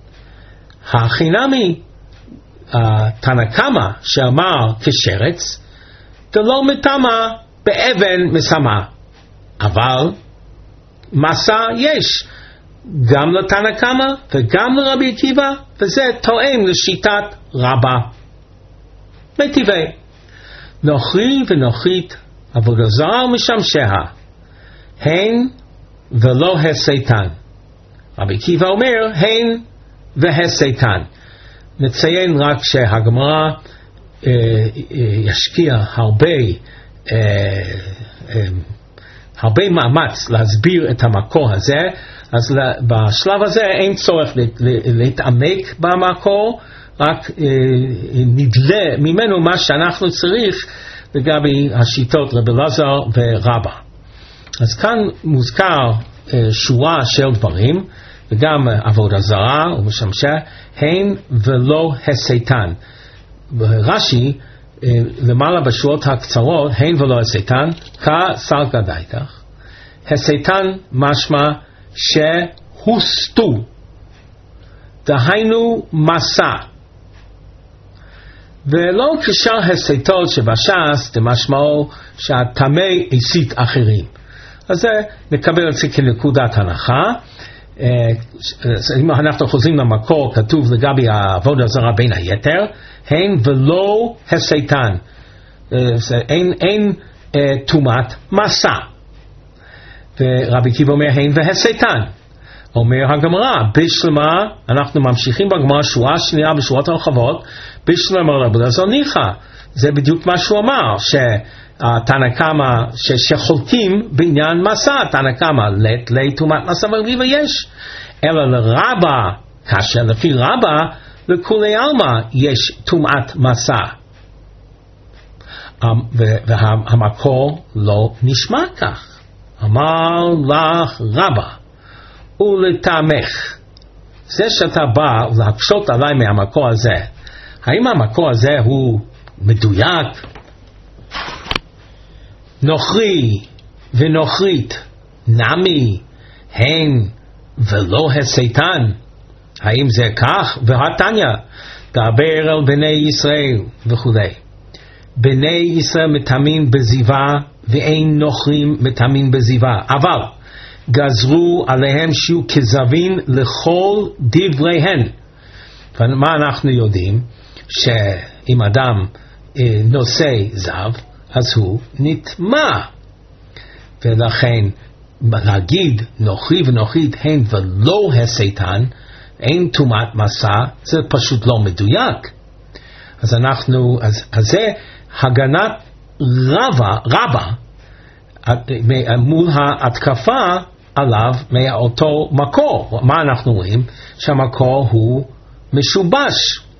החינמי תנא קמא שאמר כשרץ, דלא מטמא באבן מסמה, אבל מסע יש גם לתנא קמא וגם לרבי עקיבא, וזה תואם לשיטת רבה. מטבעי נוכרי ונוכרית עבודה זרה ומשמשיה הן ולא הסייתן. רבי עקיבא אומר הן והסייתן. נציין רק שהגמרא אה, אה, ישקיע הרבה אה, אה, הרבה מאמץ להסביר את המקור הזה, אז בשלב הזה אין צורך להתעמק במקור, רק נדלה ממנו מה שאנחנו צריך לגבי השיטות רבי אלעזר ורבא. אז כאן מוזכר שורה של דברים, וגם עבודה זרה ומשמשה, הן ולא הסייתן. רש"י, למעלה בשורות הקצרות, הן ולא הסייתן, כסלקא דייתך. הסייתן משמע שהוסתו, דהיינו מסע. ולא כשאר הסייתות שבש"ס, דמשמעו שהטמא הסית אחרים. אז זה נקבל את זה כנקודת הנחה. אם אנחנו חוזרים למקור, כתוב לגבי העבודה הזרה בין היתר, הן ולא הסייתן. אין, אין תומת מסע. ורבי עקיבא אומר הן והסייתן. אומר הגמרא, בשלמה, אנחנו ממשיכים בגמרא שורה שנייה בשורות הרחבות, בשלמה רבי אלעזר ניחא. זה בדיוק מה שהוא אמר, שהתנא קמא שחולקים בעניין מסע, תנא קמא לית לי תומת מסע ורביבה יש, אלא לרבא, כאשר לפי רבא, לכולי עלמא יש תומת מסע. והמקור לא נשמע כך. אמר לך רבא, ולטעמך. זה שאתה בא להקשות עליי מהמקור הזה, האם המקור הזה הוא מדויק? נוכרי ונוכרית נמי הן ולא הסייתן, האם זה כך? והתניא דבר על בני ישראל וכו'. בני ישראל מטמאים בזיווה ואין נוכרים מטמאים בזיווה, אבל גזרו עליהם שיהיו כזבין לכל דבריהן. ומה אנחנו יודעים? שאם אדם אה, נושא זב, אז הוא נטמא. ולכן להגיד נוכרי ונוכרית הן ולא הסייתן, אין תומת מסע, זה פשוט לא מדויק. אז אנחנו, אז, אז זה הגנת רבא, רבא, מול ההתקפה עליו מאותו מקור. מה אנחנו רואים? שהמקור הוא משובש.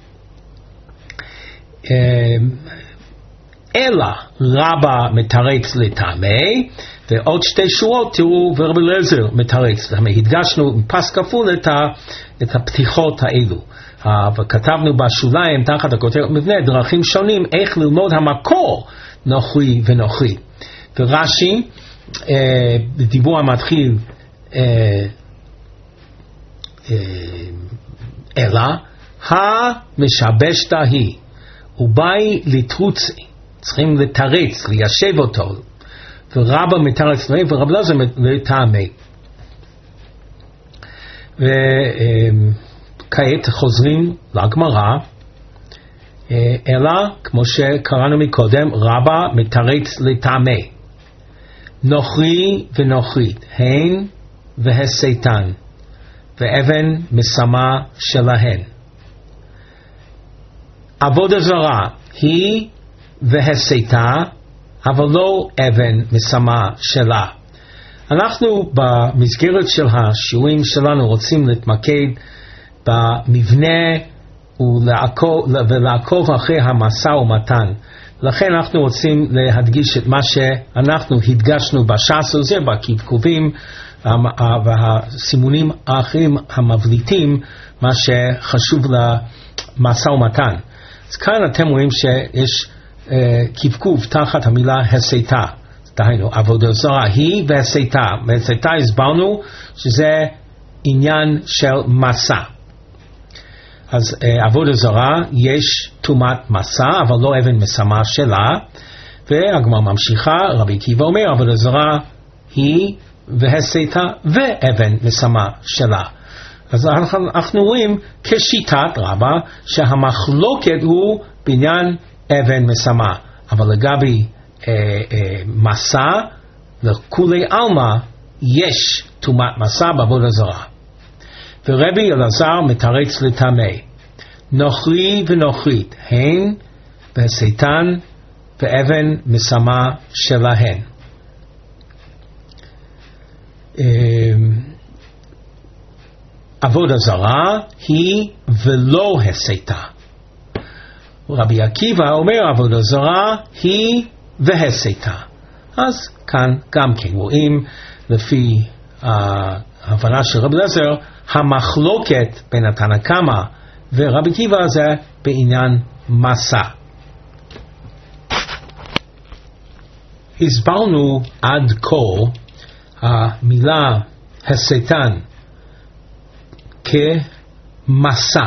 אלא רבא מתרץ לטעמי, ועוד שתי שורות תראו ורבי אלעזר מתרץ. הדגשנו עם פס כפול את, ה, את הפתיחות האלו. וכתבנו בשוליים תחת הכותרת מבנה דרכים שונים איך ללמוד המקור נוכרי ונוכרי. ורש"י אה, בדיבור המתחיל אה, אה, אלא המשבשת היא ובאי לתרוצי, צריכים לתרץ, ליישב אותו, ורבא מתרץ להם ורב אלעזר לטעמי. וכעת חוזרים לגמרא, אלא כמו שקראנו מקודם, רבא מתרץ לטעמי. נוכרי ונוכרית הן והסייתן, ואבן משמה שלהן. עבודה זרה היא והסייתה, אבל לא אבן משמה שלה. אנחנו במסגרת של השיעורים שלנו רוצים להתמקד במבנה ולעקוב, ולעקוב אחרי המשא ומתן. לכן אנחנו רוצים להדגיש את מה שאנחנו הדגשנו בש"ס הזה, בקבקובים והסימונים האחרים המבליטים, מה שחשוב למשא ומתן. אז כאן אתם רואים שיש קבקוב תחת המילה הסייתה, דהיינו עבודה זרה היא והסייתה. והסייתה הסברנו שזה עניין של מסע. אז עבודה זרה יש תומת מסע, אבל לא אבן משמה שלה. והגמרא ממשיכה, רבי עקיבא אומר עבודה זרה היא והסייתה ואבן משמה שלה. אז אנחנו רואים כשיטת רבא שהמחלוקת הוא בעניין אבן משמה, אבל לגבי אה, אה, מסע לכולי עלמא יש תומת מסע בעבודה זרה. ורבי אלעזר מתרץ לטעמי נוכרי ונוכרית הן והסייתן ואבן משמה שלהן. עבודה זרה היא ולא הסתה. רבי עקיבא אומר עבודה זרה היא והסתה. אז כאן גם כן רואים לפי ההבנה של רבי אליעזר, המחלוקת בין התנא קמא ורבי עקיבא זה בעניין מסע. הסברנו עד כה המילה הסתן כמסע.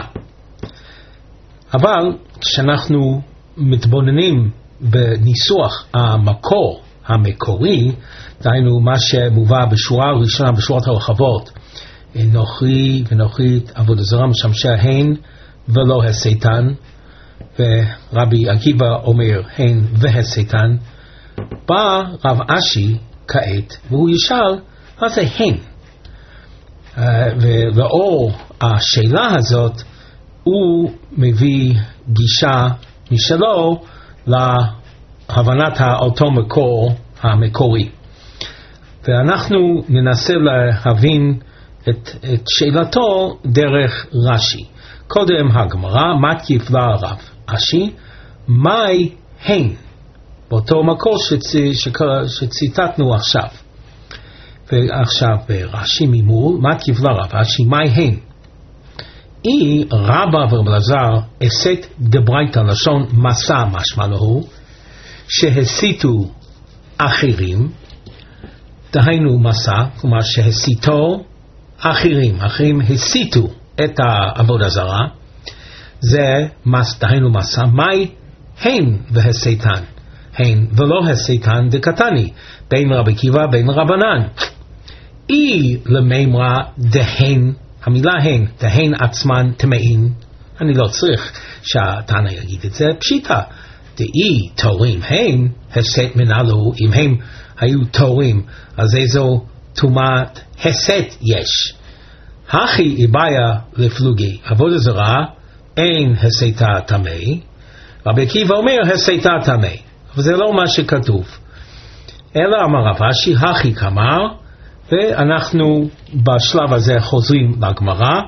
אבל כשאנחנו מתבוננים בניסוח המקור המקורי, דהיינו מה שמובא בשורה הראשונה בשורת הרחבות, נוכרי ונוכרית עבודה זרה משמשה הן ולא הסתן, ורבי עקיבא אומר הן והסתן. בא רב אשי כעת והוא ישאל מה זה הן, uh, ולאור השאלה הזאת הוא מביא גישה משלו להבנת אותו מקור המקורי, ואנחנו ננסה להבין את, את שאלתו דרך רש"י. קודם הגמרא מתקיף לה רב אשי מהי הן, באותו מקור שצ... שציטטנו עכשיו. ועכשיו רש"י ממול מתקיף לה רב אשי מהי הן. אי רבא ורבי אלעזר הסת דברייתא לשון מסע, משמע לו שהסיתו אחרים, דהיינו מסע, כלומר שהסיתו אחרים, אחרים הסיתו את העבודה זרה, זה מס, דהיינו מסע. מהי הן והסתן? הן ולא הסתן דקתני, בין רבי עקיבא בין רבנן. אי למימרא דהן, המילה הן, דהן עצמן טמאין, אני לא צריך שהתנא יגיד את זה, פשיטה. דאי תורים הן, הסת מנהלו, אם הם היו תורים, אז איזו טומאת הסת יש. הכי איבעיה לפלוגי, עבודה זרה, אין הסתה טמא. רבי עקיבא אומר הסתה טמא, אבל זה לא מה שכתוב. אלא אמר רב אשי, הכי כמר, ואנחנו בשלב הזה חוזרים לגמרא.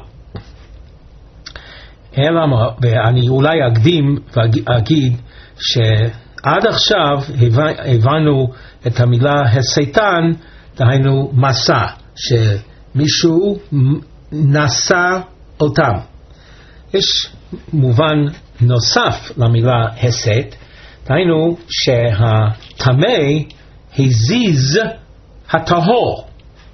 אלא, ואני אולי אקדים ואגיד שעד עכשיו הבנו את המילה הסתן, דהיינו מסע, שמישהו נשא אותם. יש מובן נוסף למילה הסת, דהיינו שהטמא הזיז הטהור.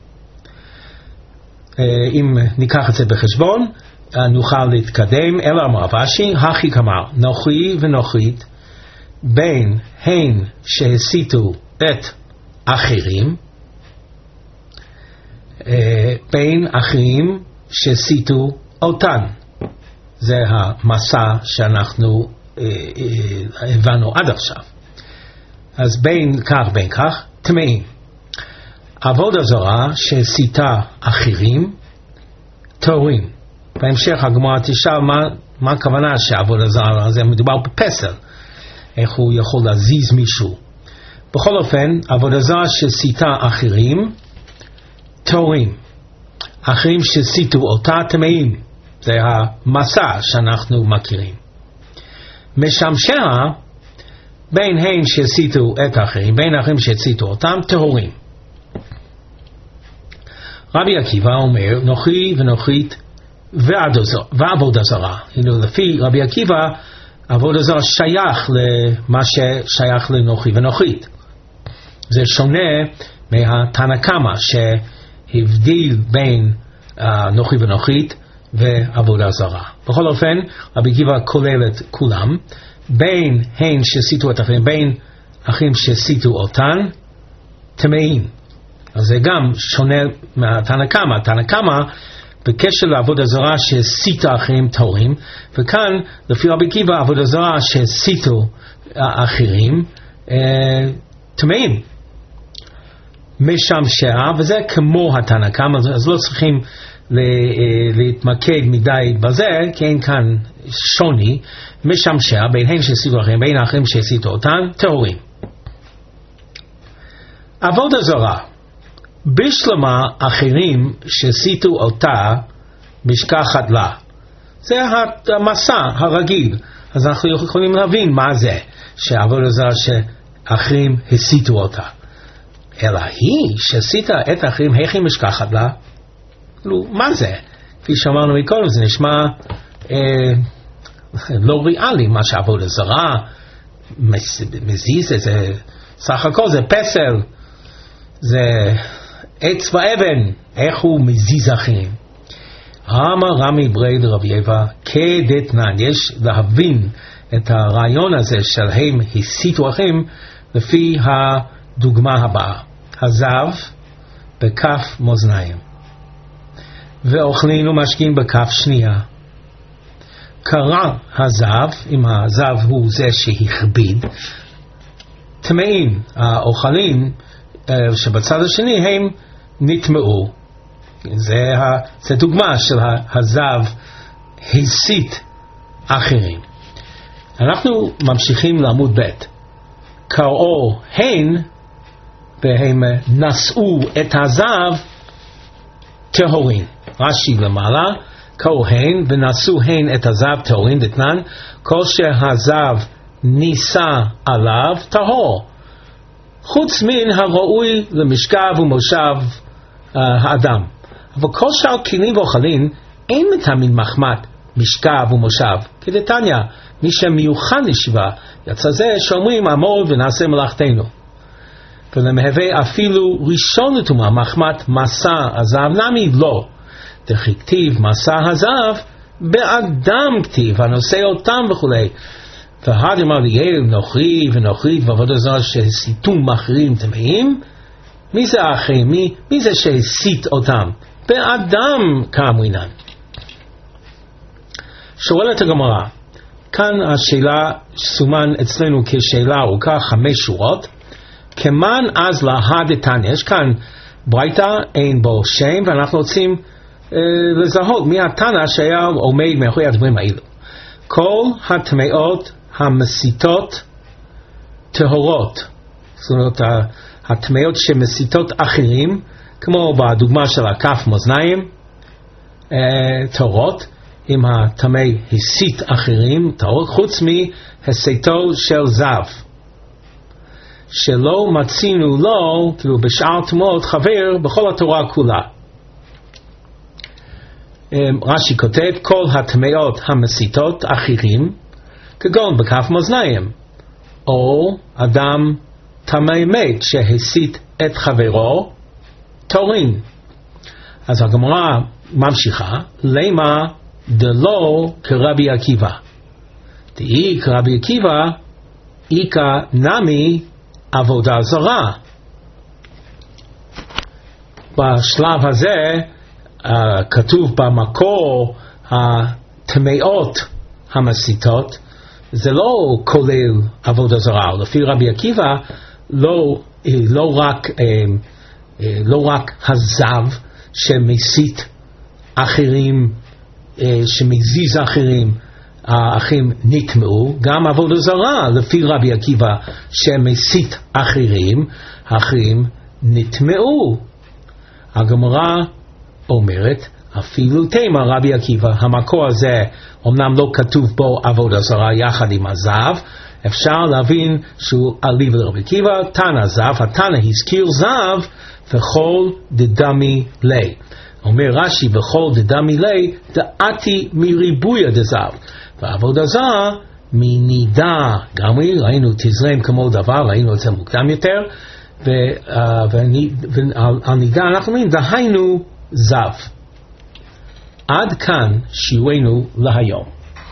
אם ניקח את זה בחשבון, נוכל להתקדם. אלא אמר רב אשי, הכי כמר, נוכרי ונוכרית, בין הן שהסיתו את אחרים, בין אחרים שהסיתו אותן. זה המסע שאנחנו הבנו עד עכשיו. אז בין כך בין כך, טמאים. עבודה זרה שהסיתה אחרים, תורים. בהמשך הגמרא תשאל מה, מה הכוונה שעבודה זרה, זה מדובר בפסל, איך הוא יכול להזיז מישהו. בכל אופן, עבודה זרה שהסיתה אחרים, תורים. אחרים שהסיתו אותה טמאים, זה המסע שאנחנו מכירים. משמשיה, בין הם שהסיתו את האחרים, בין האחרים שהסיתו אותם, טהורים. רבי עקיבא אומר, נוכרי ונוכרית ועבודה זרה. לפי רבי עקיבא, עבודה זרה שייך למה ששייך לנוכרי ונוכרית. זה שונה מהתנא קמא שהבדיל בין נוכרי ונוכרית ועבודה זרה. בכל אופן, רבי עקיבא כולל את כולם, בין הן שסיתו את אחרים, בין אחרים שסיתו אותן, טמאים. אז זה גם שונה מהתנא קמא. תנא קמא בקשר לעבודה זרה שסיתה אחרים תורים, וכאן לפי רבי עקיבא עבודה זרה שסיתו אחרים טמאים. משמשיה, וזה כמו התנא קמא, אז לא צריכים להתמקד מדי בזה, כי אין כאן שוני. משמשיה, בין הן שסיתו אחרים, בין האחרים שסיתו אותן, טהורים. עבודה זרה בשלמה אחרים שסיתו אותה משכחת לה. זה המסע הרגיל. אז אנחנו יכולים להבין מה זה שעבודה זרה שאחרים הסיתו אותה. אלא היא שסיתה את האחרים, איך היא משכחת לה? מה זה? כפי שאמרנו מקודם, זה נשמע אה, לא ריאלי, מה שעבודה זרה מזיז, זה סך הכל זה פסל, זה עץ ואבן, איך הוא מזיז אחרים? אמר רמי ברי דרב יבא כדתנן, יש להבין את הרעיון הזה של הם הסיתו אחרים לפי הדוגמה הבאה. הזב בכף מאזניים ואוכלים ומשקים בכף שנייה. קרא הזב, אם הזב הוא זה שהכביד, טמאים האוכלים שבצד השני הם נטמעו. זה, זה דוגמה של הזב הסית אחרים. אנחנו ממשיכים לעמוד ב'. קראו הן והם נשאו את הזב טהורין. רש"י למעלה, קראו הן ונשאו הן את הזב טהורין דתנן, כל שהזב נישא עליו טהור, חוץ מן הראוי למשכב ומושב uh, האדם. אבל כל שאר כלים ואוכלים אין מטעמין מחמת משכב ומושב, כדתניא, מי שמיוחד לשבעה יצא זה שאומרים אמור ונעשה מלאכתנו. ולמהווה אפילו ראשון לטומאה מחמת מסע הזב נמי לא, דכי כתיב מסע הזב באדם כתיב הנושא אותם וכולי. והד אמר ליאל נוכרי ונוכרית ועבודה זרה שהסיתום אחרים טמאים. מי זה האחרים? מי, מי זה שהסית אותם? באדם כאמרינן. שואלת הגמרא, כאן השאלה סומן אצלנו כשאלה ארוכה, חמש שורות. כמן אז להדתן, יש כאן ברייתא, אין בו שם, ואנחנו רוצים אה, לזהות מי התנא שהיה עומד מאחורי הדברים האלו. כל הטמאות המסיתות טהורות, זאת אומרת הטמאות שמסיתות אחרים, כמו בדוגמה של הכף מאזניים, טהורות, אם הטמא הסית אחרים טהורות, חוץ מהסיתו של זב, שלא מצינו לו, כאילו בשאר טמאות חבר בכל התורה כולה. רש"י כותב, כל הטמאות המסיתות אחרים, כגון בכף מאזניים, או אדם טמא מת שהסית את חברו, טהורין. אז הגמרא ממשיכה, למה דלא כרבי עקיבא. דאי כרבי עקיבא, איכא נמי עבודה זרה. בשלב הזה uh, כתוב במקור הטמאות המסיתות, זה לא כולל עבודה זרה. לפי רבי עקיבא לא, לא רק לא רק הזב שמסית אחרים, שמזיז אחרים, האחים נטמעו, גם עבודה זרה לפי רבי עקיבא שמסית אחרים, האחים נטמעו. הגמרא אומרת, אפילו תימא רבי עקיבא, המקור הזה אמנם לא כתוב בו עבודה זרה יחד עם הזב, אפשר להבין שהוא עליו לרבי עקיבא, תנא זב, התנא הזכיר זב וכל דדמי לי. אומר רש"י, וכל דדמי לי דעתי מריבויה דזב, ועבודה זרה מנידה, גם ראינו תזרם כמו דבר, ראינו את זה מוקדם יותר, ועל נידה אנחנו אומרים דהיינו זב. עד כאן שיעורנו להיום.